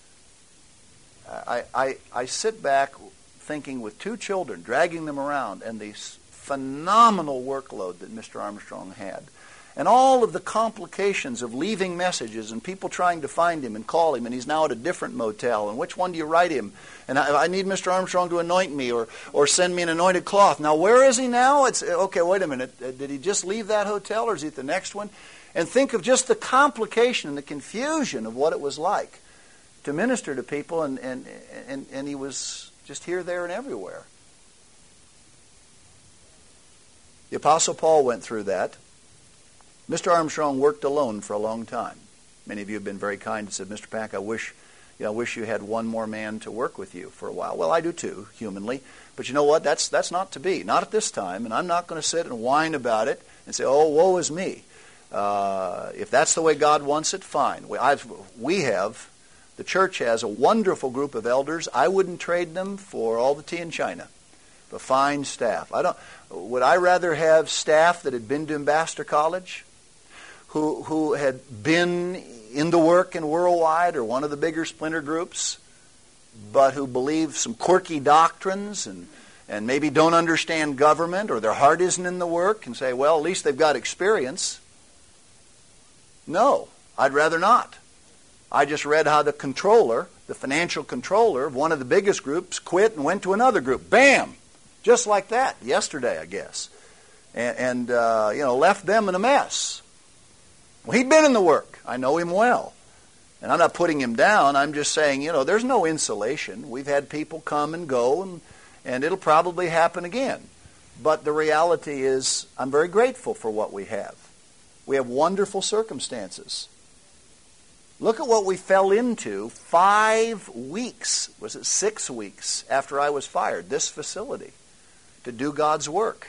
I I, I sit back thinking with two children, dragging them around, and the phenomenal workload that Mister Armstrong had. And all of the complications of leaving messages and people trying to find him and call him, and he's now at a different motel, and which one do you write him? And I, I need Mister Armstrong to anoint me or or send me an anointed cloth. Now, where is he now? It's okay, wait a minute. Did he just leave that hotel, or is he at the next one? And think of just the complication and the confusion of what it was like to minister to people, and, and, and, and he was just here, there, and everywhere. The Apostle Paul went through that. Mister Armstrong worked alone for a long time. Many of you have been very kind and said, Mister Pack, I wish, you know, I wish you had one more man to work with you for a while. Well, I do too, humanly. But you know what? That's that's not to be. Not at this time. And I'm not going to sit and whine about it and say, oh, woe is me. Uh, if that's the way God wants it, fine. We, I've, we have, the church has a wonderful group of elders. I wouldn't trade them for all the tea in China. A fine staff. I don't. Would I rather have staff that had been to Ambassador College, who who had been in the work in Worldwide or one of the bigger splinter groups, but who believe some quirky doctrines and, and maybe don't understand government, or their heart isn't in the work, and say, well, at least they've got experience? No, I'd rather not. I just read how the controller, the financial controller of one of the biggest groups, quit and went to another group. Bam! Just like that, yesterday, I guess. and, and uh, you know, left them in a mess. Well, he'd been in the work. I know him well. And I'm not putting him down. I'm just saying, you know, there's no insulation. We've had people come and go, and, and it'll probably happen again. But the reality is, I'm very grateful for what we have. We have wonderful circumstances. Look at what we fell into five weeks, was it six weeks after I was fired, this facility, to do God's work.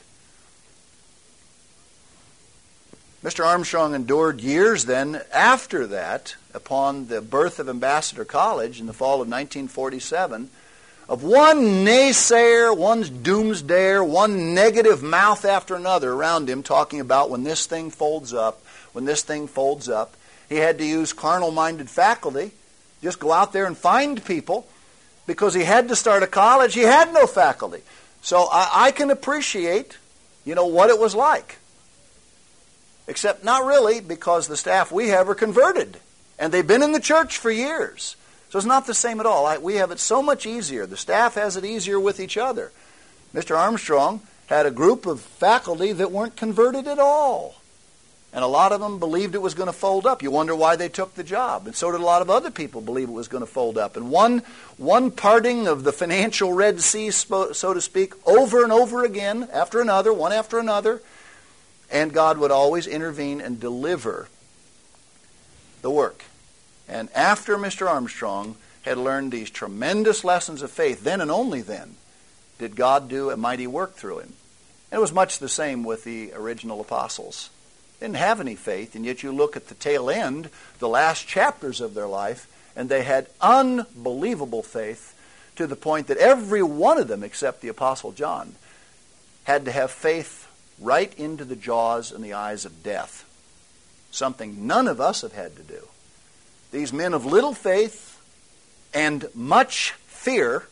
Mister Armstrong endured years then after that, upon the birth of Ambassador College in the fall of nineteen forty-seven, of one naysayer, one doomsdayer, one negative mouth after another around him talking about when this thing folds up, when this thing folds up. He had to use carnal-minded faculty, just go out there and find people, because he had to start a college. He had no faculty. So I, I can appreciate, you know, what it was like. Except not really, because the staff we have are converted. And they've been in the church for years. So it's not the same at all. I, we have it so much easier. The staff has it easier with each other. Mister Armstrong had a group of faculty that weren't converted at all. And a lot of them believed it was going to fold up. You wonder why they took the job. And so did a lot of other people believe it was going to fold up. And one, one parting of the financial Red Sea, so to speak, over and over again, after another, one after another. And God would always intervene and deliver the work. And after Mister Armstrong had learned these tremendous lessons of faith, then and only then did God do a mighty work through him. And it was much the same with the original apostles. They didn't have any faith, and yet you look at the tail end, the last chapters of their life, and they had unbelievable faith to the point that every one of them, except the Apostle John, had to have faith right into the jaws and the eyes of death. Something none of us have had to do. These men of little faith and much fear,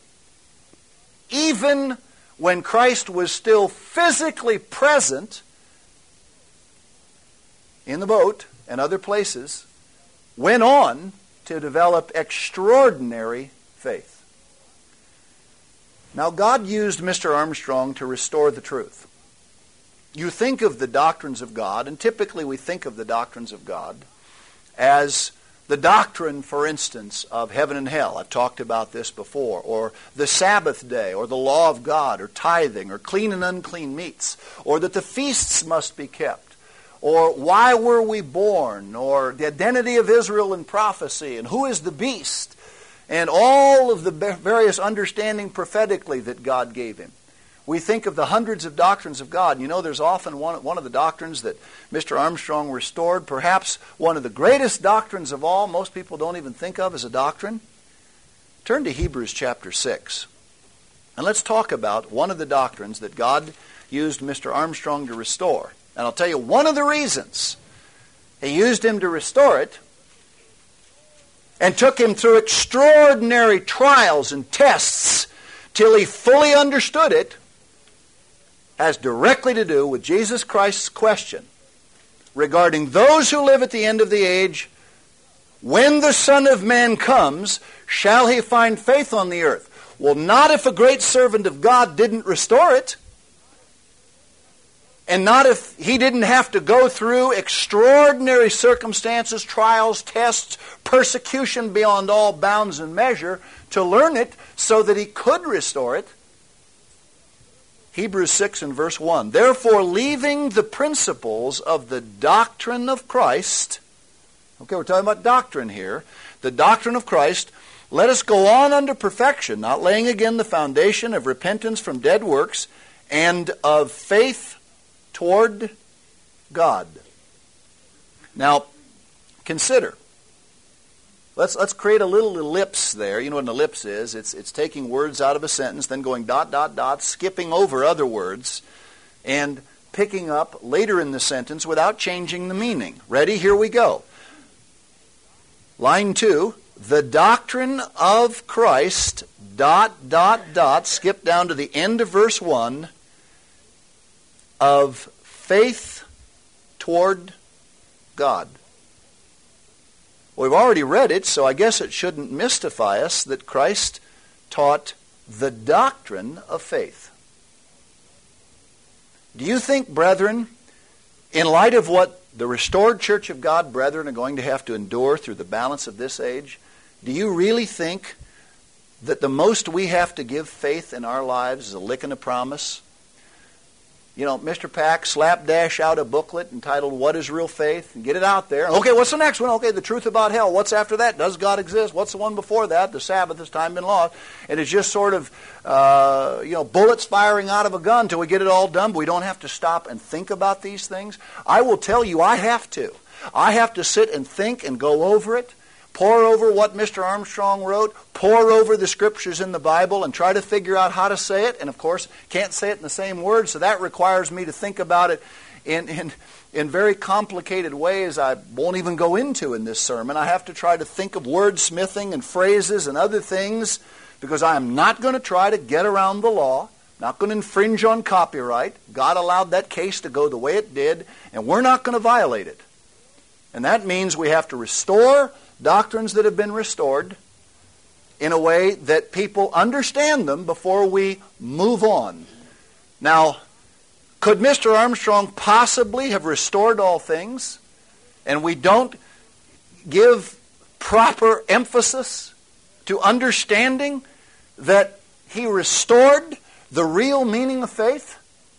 even when Christ was still physically present in the boat and other places, went on to develop extraordinary faith. Now, God used Mister Armstrong to restore the truth. You think of the doctrines of God, and typically we think of the doctrines of God as the doctrine, for instance, of heaven and hell. I've talked about this before. Or the Sabbath day, or the law of God, or tithing, or clean and unclean meats, or that the feasts must be kept, or why were we born, or the identity of Israel in prophecy, and who is the beast, and all of the various understanding prophetically that God gave him. We think of the hundreds of doctrines of God. You know, there's often one, one of the doctrines that Mister Armstrong restored, perhaps one of the greatest doctrines of all, most people don't even think of as a doctrine. Turn to Hebrews chapter six. And let's talk about one of the doctrines that God used Mister Armstrong to restore. And I'll tell you one of the reasons he used him to restore it and took him through extraordinary trials and tests till he fully understood it, has directly to do with Jesus Christ's question regarding those who live at the end of the age. When the Son of Man comes, shall he find faith on the earth? Well, not if a great servant of God didn't restore it. And not if he didn't have to go through extraordinary circumstances, trials, tests, persecution beyond all bounds and measure to learn it so that he could restore it. Hebrews six and verse one. Therefore, leaving the principles of the doctrine of Christ, okay, we're talking about doctrine here, the doctrine of Christ, let us go on unto perfection, not laying again the foundation of repentance from dead works and of faith toward God. Now, consider. Let's let's create a little ellipse there. You know what an ellipse is? It's it's taking words out of a sentence, then going dot, dot, dot, skipping over other words, and picking up later in the sentence without changing the meaning. Ready? Here we go. Line two, the doctrine of Christ, dot, dot, dot, skip down to the end of verse one, of faith toward God. We've already read it, so I guess it shouldn't mystify us that Christ taught the doctrine of faith. Do you think, brethren, in light of what the restored Church of God brethren are going to have to endure through the balance of this age, do you really think that the most we have to give faith in our lives is a lick and a promise? You know, Mister Pack slapdash out a booklet entitled What is Real Faith? And get it out there. Okay, what's the next one? Okay, the truth about hell. What's after that? Does God exist? What's the one before that? The Sabbath has time been lost. And it's just sort of, uh, you know, bullets firing out of a gun till we get it all done. But we don't have to stop and think about these things. I will tell you, I have to. I have to sit and think and go over it. Pore over what Mister Armstrong wrote, pore over the scriptures in the Bible, and try to figure out how to say it. And of course, can't say it in the same words, so that requires me to think about it in, in, in very complicated ways I won't even go into in this sermon. I have to try to think of wordsmithing and phrases and other things, because I am not going to try to get around the law, not going to infringe on copyright. God allowed that case to go the way it did, and we're not going to violate it. And that means we have to restore doctrines that have been restored in a way that people understand them before we move on. Now, could Mister Armstrong possibly have restored all things, and we don't give proper emphasis to understanding that he restored the real meaning of faith?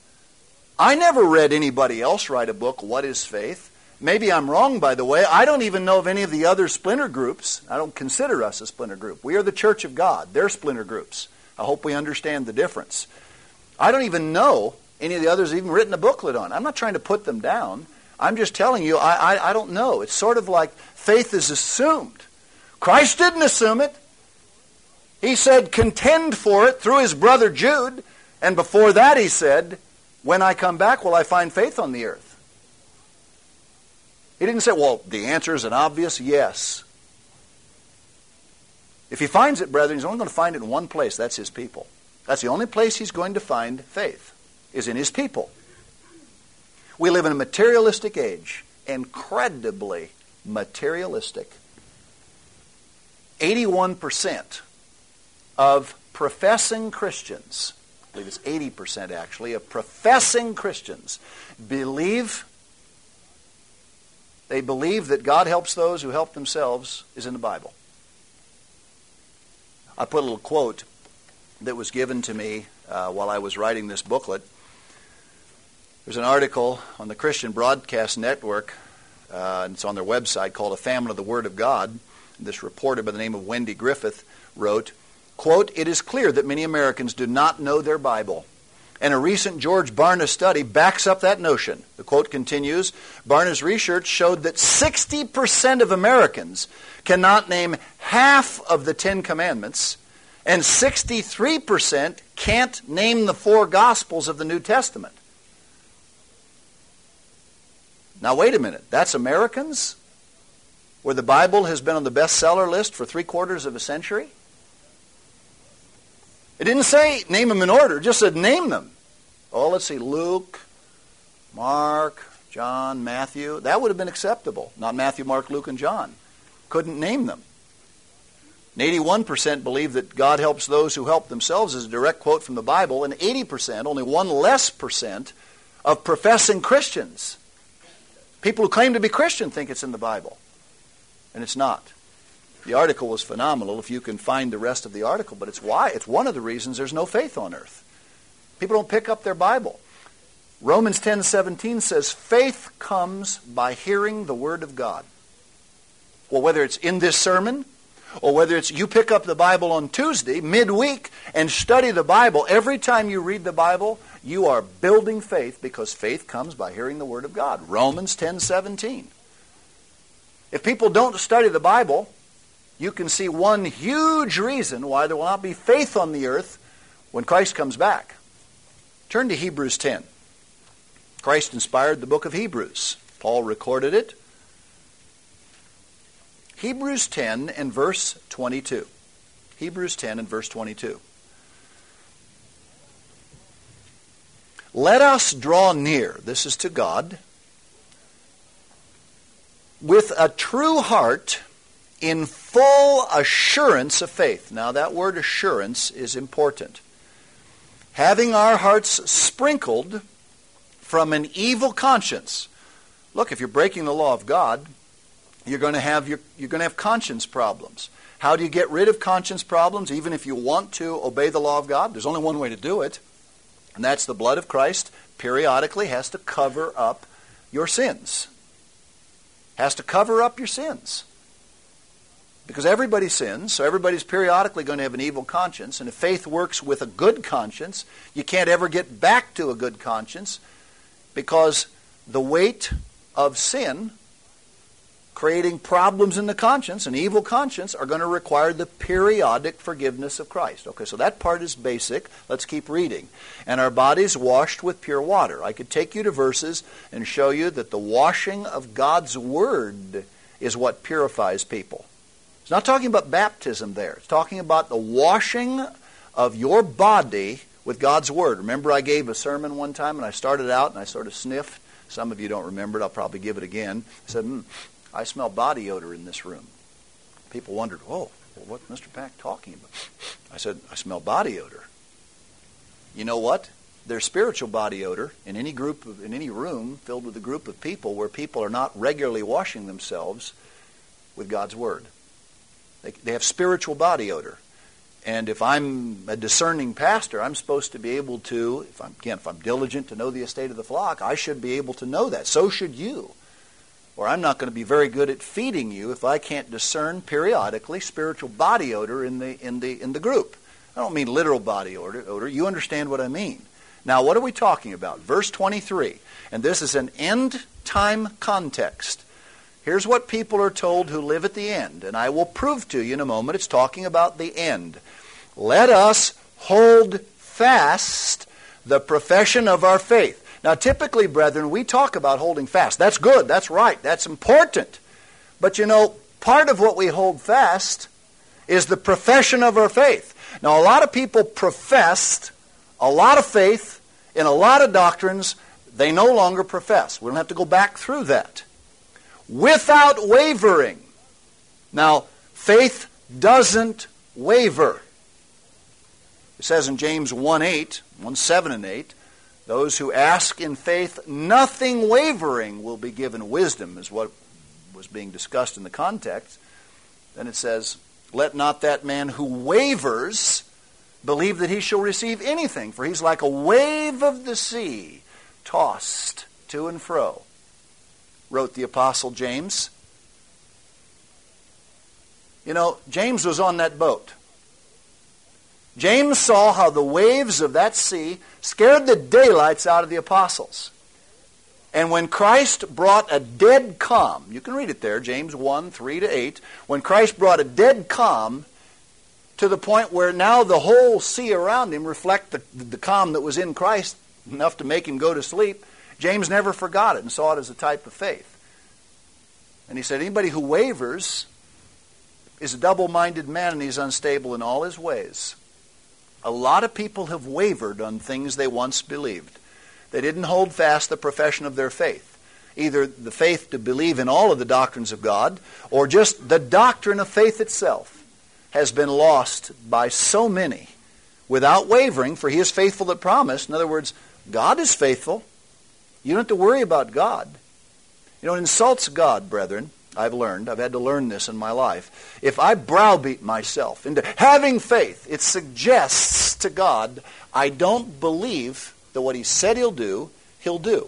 I never read anybody else write a book, What is Faith? Maybe I'm wrong, by the way. I don't even know of any of the other splinter groups. I don't consider us a splinter group. We are the Church of God. They're splinter groups. I hope we understand the difference. I don't even know any of the others even written a booklet on. I'm not trying to put them down. I'm just telling you, I, I, I don't know. It's sort of like faith is assumed. Christ didn't assume it. He said, contend for it through his brother Jude. And before that he said, when I come back, will I find faith on the earth? He didn't say, well, the answer is an obvious yes. If he finds it, brethren, he's only going to find it in one place. That's his people. That's the only place he's going to find faith, is in his people. We live in a materialistic age, incredibly materialistic. eighty-one percent of professing Christians, I believe it's eighty percent actually, of professing Christians believe They believe that God helps those who help themselves is in the Bible. I put a little quote that was given to me uh, while I was writing this booklet. There's an article on the Christian Broadcast Network, uh, and it's on their website, called A Famine of the Word of God. This reporter by the name of Wendy Griffith wrote, quote, "It is clear that many Americans do not know their Bible. And a recent George Barna study backs up that notion." The quote continues, "Barna's research showed that sixty percent of Americans cannot name half of the Ten Commandments, and sixty-three percent can't name the four Gospels of the New Testament." Now wait a minute, that's Americans? Where the Bible has been on the bestseller list for three quarters of a century? It didn't say name them in order, it just said name them. Oh, let's see, Luke, Mark, John, Matthew. That would have been acceptable. Not Matthew, Mark, Luke, and John. Couldn't name them. And eighty-one percent believe that God helps those who help themselves is a direct quote from the Bible, and eighty percent, only one less percent, of professing Christians, people who claim to be Christian, think it's in the Bible. And it's not. The article was phenomenal if you can find the rest of the article, but it's why it's one of the reasons there's no faith on earth. People don't pick up their Bible. Romans ten seventeen says, faith comes by hearing the Word of God. Well, whether it's in this sermon, or whether it's you pick up the Bible on Tuesday, midweek, and study the Bible, every time you read the Bible, you are building faith, because faith comes by hearing the Word of God. Romans ten seventeen. If people don't study the Bible, you can see one huge reason why there will not be faith on the earth when Christ comes back. Turn to Hebrews ten. Christ inspired the book of Hebrews. Paul recorded it. Hebrews ten and verse twenty-two. Hebrews ten and verse twenty-two. "Let us draw near," this is to God, "with a true heart, in full assurance of faith." Now that word assurance is important. "Having our hearts sprinkled from an evil conscience. Look, if you're breaking the law of God, you're going to have your, you're going to have conscience problems. How do you get rid of conscience problems? Even if you want to obey the law of God, there's only one way to do it, and that's the blood of Christ periodically has to cover up your sins. Has to cover up your sins. Because everybody sins, so everybody's periodically going to have an evil conscience, and if faith works with a good conscience, you can't ever get back to a good conscience, because the weight of sin creating problems in the conscience, an evil conscience, are going to require the periodic forgiveness of Christ. Okay, so that part is basic. Let's keep reading. And our bodies washed with pure water. I could take you to verses and show you that the washing of God's Word is what purifies people. It's not talking about baptism there. It's talking about the washing of your body with God's Word. Remember, I gave a sermon one time, and I started out, and I sort of sniffed. Some of you don't remember it. I'll probably give it again. I said, hmm, I smell body odor in this room. People wondered, whoa, well, what's Mister Pack talking about? I said, I smell body odor. You know what? There's spiritual body odor in any group, of, in any room filled with a group of people where people are not regularly washing themselves with God's Word. They, they have spiritual body odor. And if I'm a discerning pastor, I'm supposed to be able to, if I'm, again, if I'm diligent to know the estate of the flock, I should be able to know that. So should you. Or I'm not going to be very good at feeding you if I can't discern periodically spiritual body odor in the in the in the group. I don't mean literal body odor. odor. You understand what I mean. Now, what are we talking about? Verse twenty-three. And this is an end time context. Here's what people are told who live at the end, and I will prove to you in a moment. It's talking about the end. Let us hold fast the profession of our faith. Now, typically, brethren, we talk about holding fast. That's good. That's right. That's important. But, you know, part of what we hold fast is the profession of our faith. Now, a lot of people professed a lot of faith in a lot of doctrines they no longer profess. We don't have to go back through that. Without wavering. Now, faith doesn't waver. It says in James one eight, one seven and eight, those who ask in faith, nothing wavering, will be given wisdom, is what was being discussed in the context. Then it says, let not that man who wavers believe that he shall receive anything, for he's like a wave of the sea, tossed to and fro, wrote the Apostle James. You know, James was on that boat. James saw how the waves of that sea scared the daylights out of the apostles. And when Christ brought a dead calm, you can read it there, James one, three to eight, when Christ brought a dead calm to the point where now the whole sea around him reflect the, the calm that was in Christ, enough to make him go to sleep, James never forgot it and saw it as a type of faith. And he said, anybody who wavers is a double-minded man, and he's unstable in all his ways. A lot of people have wavered on things they once believed. They didn't hold fast the profession of their faith. Either the faith to believe in all of the doctrines of God, or just the doctrine of faith itself has been lost by so many without wavering, for he is faithful that promised. In other words, God is faithful. You don't have to worry about God. You know, it insults God, brethren. I've learned, I've had to learn this in my life. If I browbeat myself into having faith, it suggests to God I don't believe that what he said he'll do, he'll do.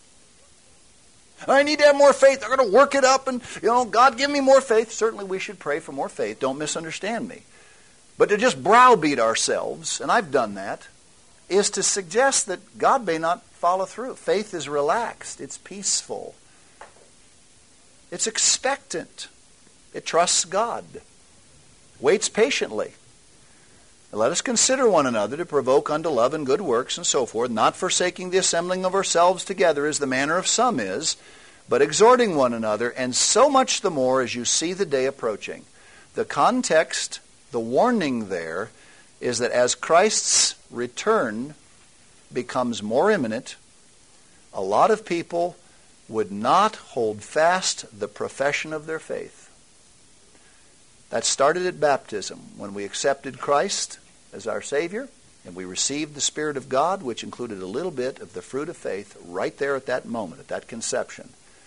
I need to have more faith. They're going to work it up, and, you know, God, give me more faith. Certainly we should pray for more faith. Don't misunderstand me. But to just browbeat ourselves, and I've done that, is to suggest that God may not follow through. Faith is relaxed. It's peaceful. It's expectant. It trusts God. Waits patiently. Let us consider one another to provoke unto love and good works and so forth, not forsaking the assembling of ourselves together as the manner of some is, but exhorting one another, and so much the more as you see the day approaching. The context, the warning there, is that as Christ's return becomes more imminent, a lot of people would not hold fast the profession of their faith. That started at baptism, when we accepted Christ as our Savior. And we received the Spirit of God, which included a little bit of the fruit of faith right there at that moment, at that conception.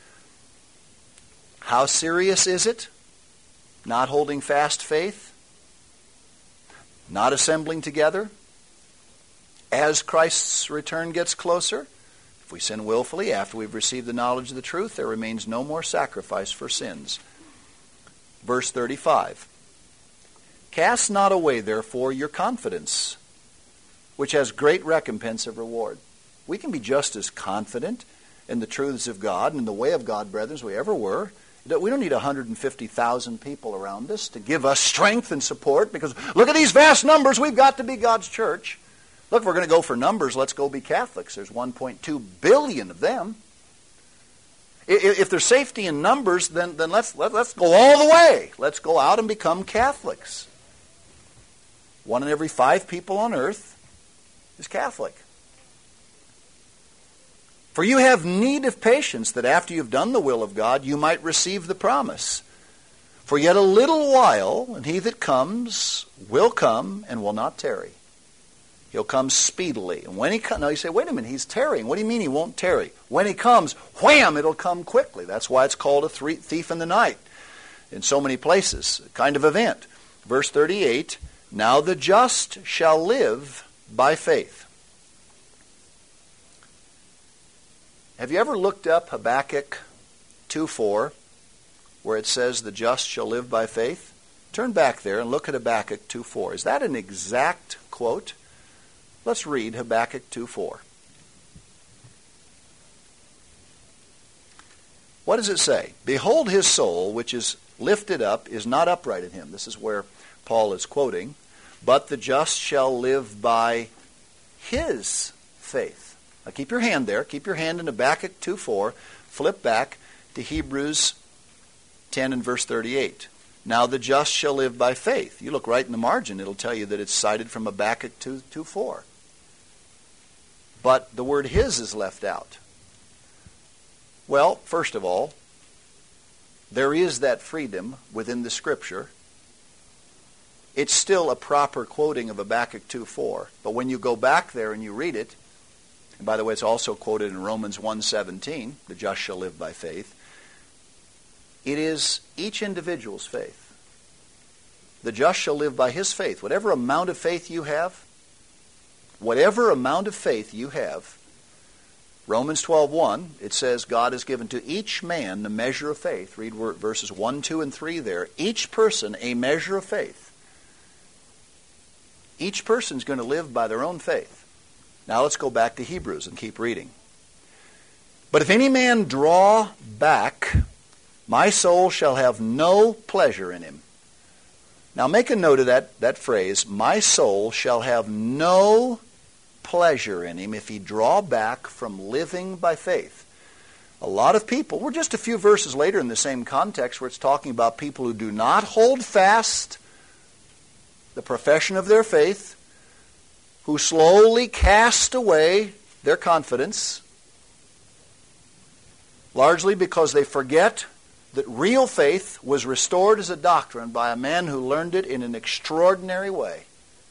How serious is it? Not holding fast faith? Not assembling together? As Christ's return gets closer? If we sin willfully after we've received the knowledge of the truth, there remains no more sacrifice for sins. Verse thirty-five. Cast not away, therefore, your confidence, which has great recompense of reward. We can be just as confident in the truths of God and in the way of God, brethren, as we ever were. We don't need one hundred fifty thousand people around us to give us strength and support, because look at these vast numbers. We've got to be God's church. Look, if we're going to go for numbers, let's go be Catholics. There's one point two billion of them. If there's safety in numbers, then, then let's, let, let's go all the way. Let's go out and become Catholics. One in every five people on earth is Catholic. For you have need of patience, that after you've done the will of God, you might receive the promise. For yet a little while, and he that comes will come and will not tarry. He'll come speedily. And when he comes, now you say, wait a minute, he's tarrying. What do you mean he won't tarry? When he comes, wham, it'll come quickly. That's why it's called a thief in the night in so many places, a kind of event. Verse thirty-eight, now the just shall live by faith. Have you ever looked up Habakkuk two four, where it says the just shall live by faith? Turn back there and look at Habakkuk two four. Is that an exact quote? Let's read Habakkuk two four. What does it say? Behold, his soul, which is lifted up, is not upright in him. This is where Paul is quoting. But the just shall live by his faith. Now keep your hand there. Keep your hand in Habakkuk two four. Flip back to Hebrews ten and verse thirty-eight. Now the just shall live by faith. You look right in the margin. It'll tell you that it's cited from Habakkuk two four. But the word his is left out. Well, first of all, there is that freedom within the Scripture. It's still a proper quoting of Habakkuk two four. But when you go back there and you read it, and by the way, it's also quoted in Romans one seventeen, the just shall live by faith. It is each individual's faith. The just shall live by his faith. Whatever amount of faith you have, whatever amount of faith you have, Romans twelve one, it says God has given to each man the measure of faith. Read verses one, two, and three there. Each person a measure of faith. Each person's going to live by their own faith. Now let's go back to Hebrews and keep reading. But if any man draw back, my soul shall have no pleasure in him. Now make a note of that, that phrase, my soul shall have no pleasure in him if he draw back from living by faith. A lot of people, we're just a few verses later in the same context where it's talking about people who do not hold fast the profession of their faith, who slowly cast away their confidence, largely because they forget that real faith was restored as a doctrine by a man who learned it in an extraordinary way.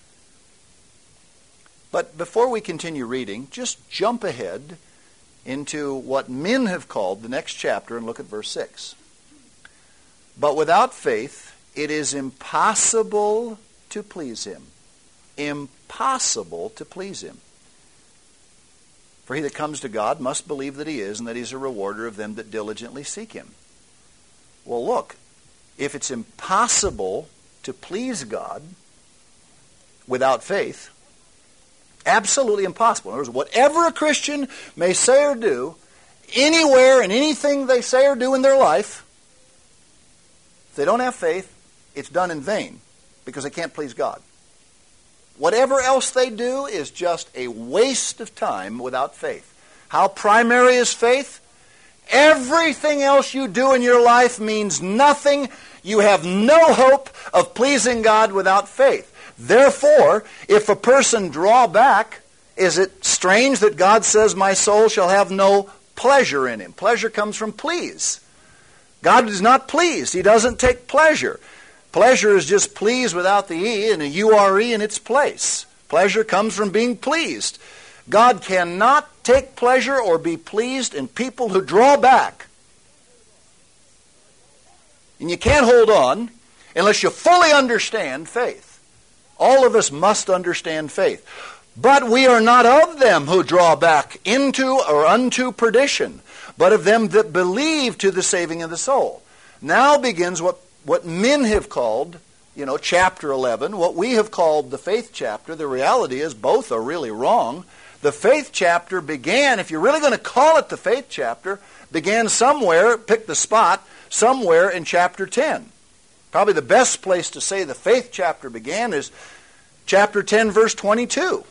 But before we continue reading, just jump ahead into what men have called the next chapter and look at verse six. But without faith, it is impossible to please him. Impossible to please him. For he that comes to God must believe that he is, and that he is a rewarder of them that diligently seek him. Well, look, if it's impossible to please God without faith, absolutely impossible. In other words, whatever a Christian may say or do, anywhere and anything they say or do in their life, if they don't have faith, it's done in vain because they can't please God. Whatever else they do is just a waste of time without faith. How primary is faith? Everything else you do in your life means nothing. You have no hope of pleasing God without faith. Therefore, if a person draw back, is it strange that God says, my soul shall have no pleasure in him? Pleasure comes from please. God is not pleased. He doesn't take pleasure. Pleasure is just please without the E and a U R E in its place. Pleasure comes from being pleased. God cannot take pleasure or be pleased in people who draw back. And you can't hold on unless you fully understand faith. All of us must understand faith. But we are not of them who draw back into or unto perdition, but of them that believe to the saving of the soul. Now begins what, what men have called, you know, chapter eleven, what we have called the faith chapter. The reality is both are really wrong. The faith chapter began, if you're really going to call it the faith chapter, began somewhere, pick the spot, somewhere in chapter ten. Probably the best place to say the faith chapter began is chapter ten, verse twenty-two.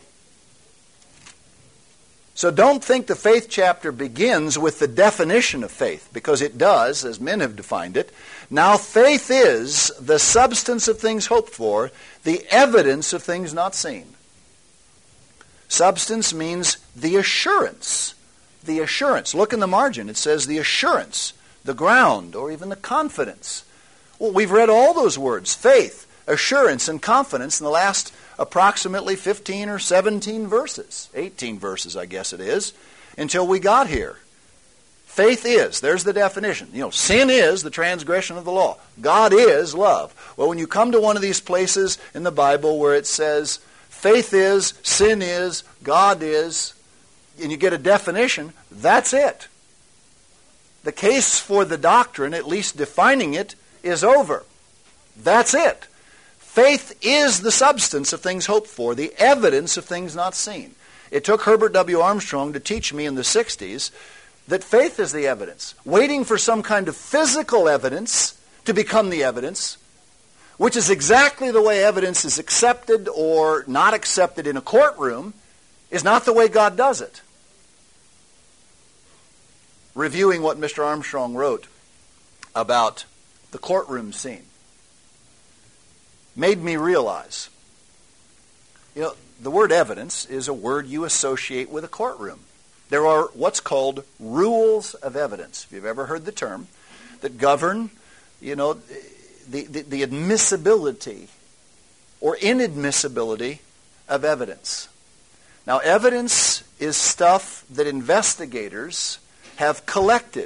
So don't think the faith chapter begins with the definition of faith, because it does, as men have defined it. Now faith is the substance of things hoped for, the evidence of things not seen. Substance means the assurance. The assurance. Look in the margin. It says the assurance, the ground, or even the confidence. Well, we've read all those words, faith, assurance, and confidence in the last approximately fifteen or seventeen verses, eighteen verses I guess it is, until we got here. Faith is, there's the definition. You know, sin is the transgression of the law. God is love. Well, when you come to one of these places in the Bible where it says faith is, sin is, God is, and you get a definition, that's it. The case for the doctrine, at least defining it, is over. That's it. Faith is the substance of things hoped for, the evidence of things not seen. It took Herbert W. Armstrong to teach me in the sixties that faith is the evidence. Waiting for some kind of physical evidence to become the evidence, which is exactly the way evidence is accepted or not accepted in a courtroom, is not the way God does it. Reviewing what Mister Armstrong wrote about the courtroom scene made me realize, you know, the word evidence is a word you associate with a courtroom. There are what's called rules of evidence, if you've ever heard the term, that govern, you know, the, the, the admissibility or inadmissibility of evidence. Now, evidence is stuff that investigators have collected.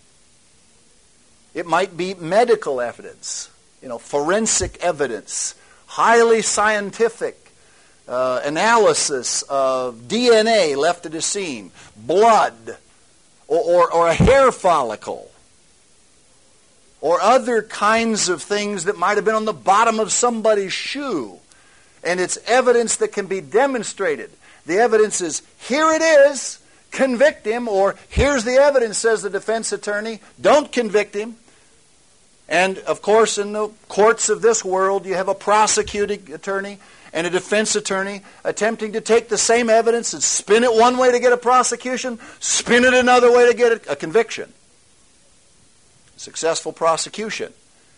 It might be medical evidence, you know, forensic evidence, highly scientific uh, analysis of D N A left at a scene, blood, or, or, or a hair follicle, or other kinds of things that might have been on the bottom of somebody's shoe. And it's evidence that can be demonstrated. The evidence is, here it is, convict him, or here's the evidence, says the defense attorney, don't convict him. And, of course, in the courts of this world, you have a prosecuting attorney and a defense attorney attempting to take the same evidence and spin it one way to get a prosecution, spin it another way to get a conviction. Successful prosecution.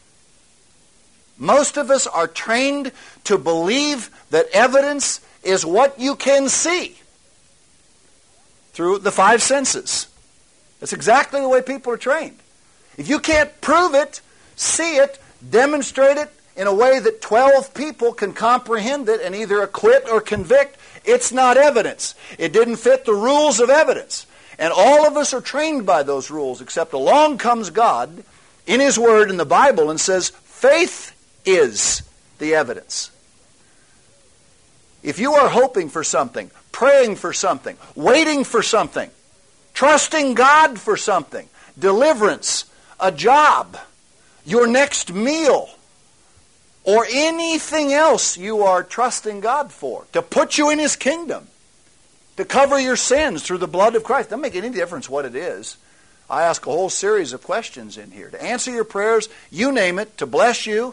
Most of us are trained to believe that evidence is what you can see through the five senses. That's exactly the way people are trained. If you can't prove it, see it, demonstrate it in a way that twelve people can comprehend it and either acquit or convict, it's not evidence. It didn't fit the rules of evidence. And all of us are trained by those rules, except along comes God in His Word in the Bible and says, faith is the evidence. If you are hoping for something, praying for something, waiting for something, trusting God for something, deliverance, a job, your next meal, or anything else you are trusting God for, to put you in His kingdom, to cover your sins through the blood of Christ. Doesn't make any difference what it is. I ask a whole series of questions in here. To answer your prayers, you name it, to bless you.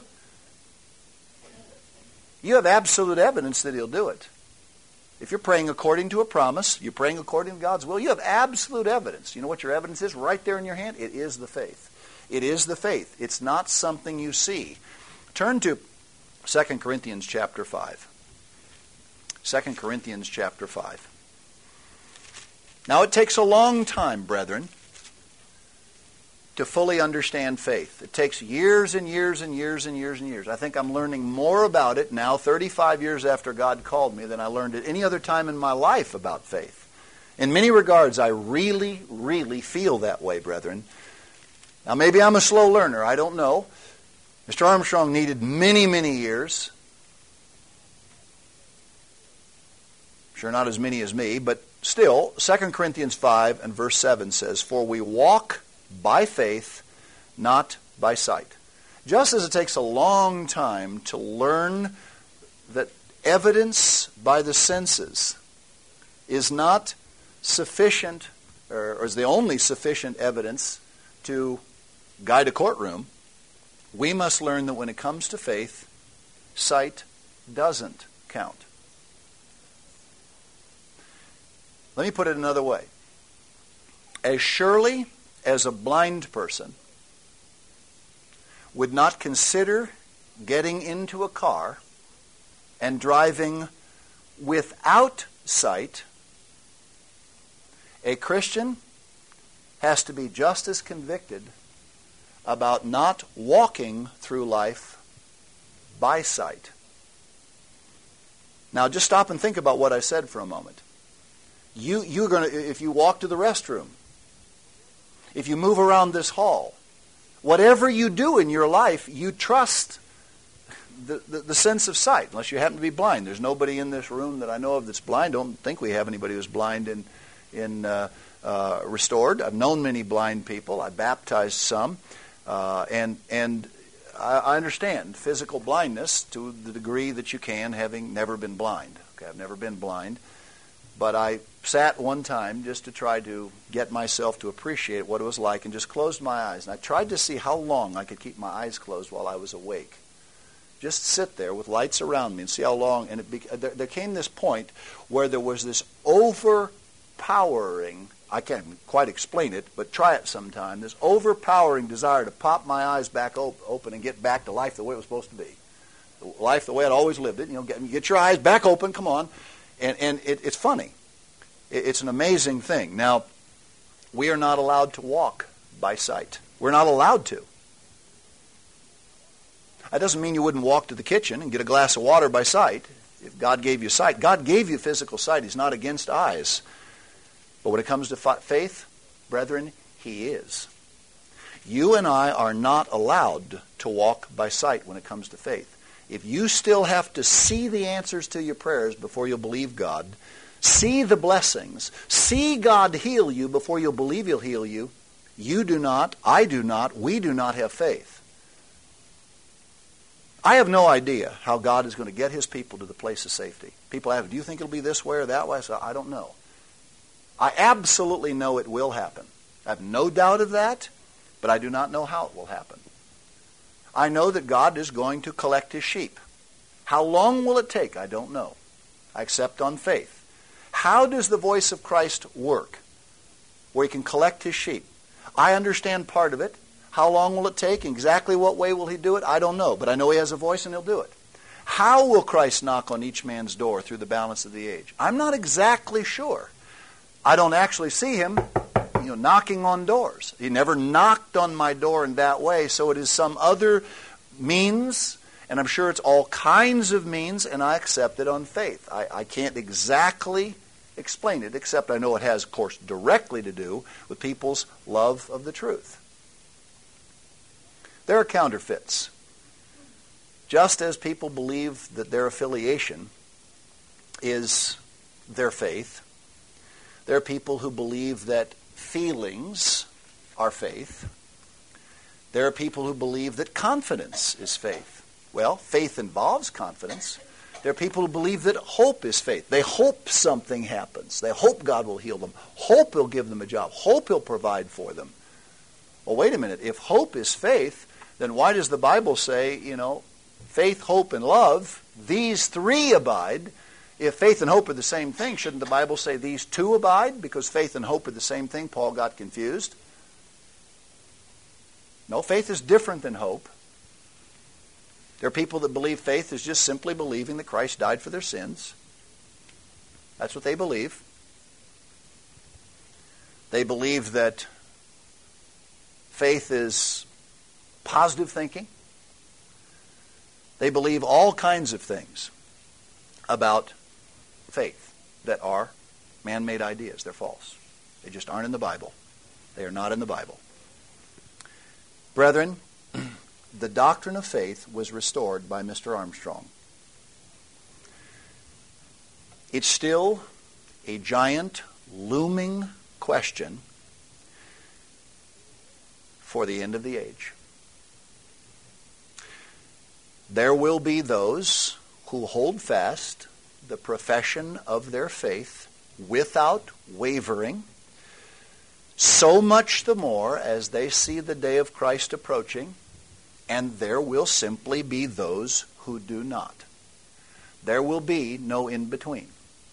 You have absolute evidence that He'll do it. If you're praying according to a promise, you're praying according to God's will, you have absolute evidence. You know what your evidence is right there in your hand? It is the faith. It is the faith. It's not something you see. Turn to Second Corinthians chapter five. Second Corinthians chapter five. Now it takes a long time, brethren, to fully understand faith. It takes years and years and years and years and years. I think I'm learning more about it now, thirty-five years after God called me, than I learned at any other time in my life about faith. In many regards, I really, really feel that way, brethren. Now, maybe I'm a slow learner. I don't know. Mister Armstrong needed many, many years. Sure, not as many as me, but still, Second Corinthians five and verse seven says, "For we walk by faith, not by sight." Just as it takes a long time to learn that evidence by the senses is not sufficient, or, or is the only sufficient evidence to guide a courtroom, we must learn that when it comes to faith, sight doesn't count. Let me put it another way. As surely as a blind person would not consider getting into a car and driving without sight, a Christian has to be just as convicted about not walking through life by sight. Now, just stop and think about what I said for a moment. You, you're going to, if you walk to the restroom, if you move around this hall, whatever you do in your life, you trust the, the, the sense of sight, unless you happen to be blind. There's nobody in this room that I know of that's blind. Don't think we have anybody who's blind in, in uh, uh, Restored. I've known many blind people. I baptized some. Uh, and and I, I understand physical blindness to the degree that you can, having never been blind. Okay, I've never been blind. But I sat one time just to try to get myself to appreciate what it was like and just closed my eyes. And I tried to see how long I could keep my eyes closed while I was awake. Just sit there with lights around me and see how long. And it be, there, there came this point where there was this overpowering, I can't quite explain it, but try it sometime, this overpowering desire to pop my eyes back op- open and get back to life the way it was supposed to be. Life the way I'd always lived it. You know, get, get your eyes back open, come on. And, and it, it's funny. It, it's an amazing thing. Now, we are not allowed to walk by sight. We're not allowed to. That doesn't mean you wouldn't walk to the kitchen and get a glass of water by sight. If God gave you sight, God gave you physical sight. He's not against eyes. But when it comes to faith, brethren, He is. You and I are not allowed to walk by sight when it comes to faith. If you still have to see the answers to your prayers before you'll believe God, see the blessings, see God heal you before you'll believe He'll heal you, you do not, I do not, we do not have faith. I have no idea how God is going to get His people to the place of safety. People ask, do you think it'll be this way or that way? I say, I don't know. I absolutely know it will happen. I have no doubt of that, but I do not know how it will happen. I know that God is going to collect His sheep. How long will it take? I don't know. I accept on faith. How does the voice of Christ work? Where He can collect His sheep. I understand part of it. How long will it take? Exactly what way will He do it? I don't know. But I know He has a voice and He'll do it. How will Christ knock on each man's door through the balance of the age? I'm not exactly sure. I don't actually see Him You know, knocking on doors. He never knocked on my door in that way, so it is some other means, and I'm sure it's all kinds of means, and I accept it on faith. I, I can't exactly explain it, except I know it has, of course, directly to do with people's love of the truth. There are counterfeits. Just as people believe that their affiliation is their faith, there are people who believe that feelings are faith. There are people who believe that confidence is faith. Well, faith involves confidence. There are people who believe that hope is faith. They hope something happens. They hope God will heal them. Hope He'll give them a job. Hope He'll provide for them. Well, wait a minute. If hope is faith, then why does the Bible say, you know, faith, hope, and love, these three abide? If faith and hope are the same thing, shouldn't the Bible say these two abide? Because faith and hope are the same thing. Paul got confused. No, faith is different than hope. There are people that believe faith is just simply believing that Christ died for their sins. That's what they believe. They believe that faith is positive thinking. They believe all kinds of things about faith that are man-made ideas. They're false. They just aren't in the Bible. They are not in the Bible. Brethren, the doctrine of faith was restored by Mister Armstrong. It's still a giant, looming question for the end of the age. There will be those who hold fast the profession of their faith without wavering, so much the more as they see the day of Christ approaching, and there will simply be those who do not. There will be no in-between.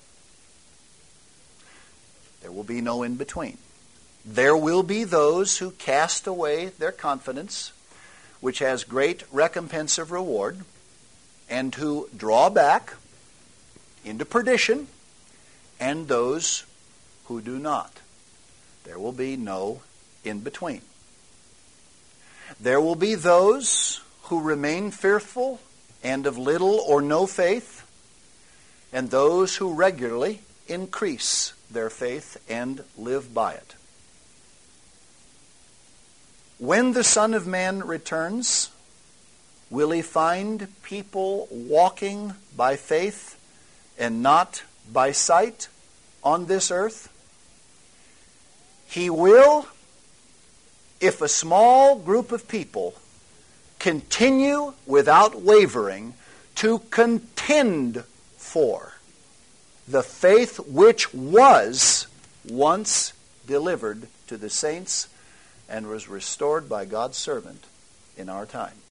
There will be no in-between. There will be those who cast away their confidence, which has great recompense of reward, and who draw back into perdition, and those who do not. There will be no in-between. There will be those who remain fearful and of little or no faith, and those who regularly increase their faith and live by it. When the Son of Man returns, will he find people walking by faith and not by sight on this earth? He will, if a small group of people continue without wavering to contend for the faith which was once delivered to the saints and was restored by God's servant in our time.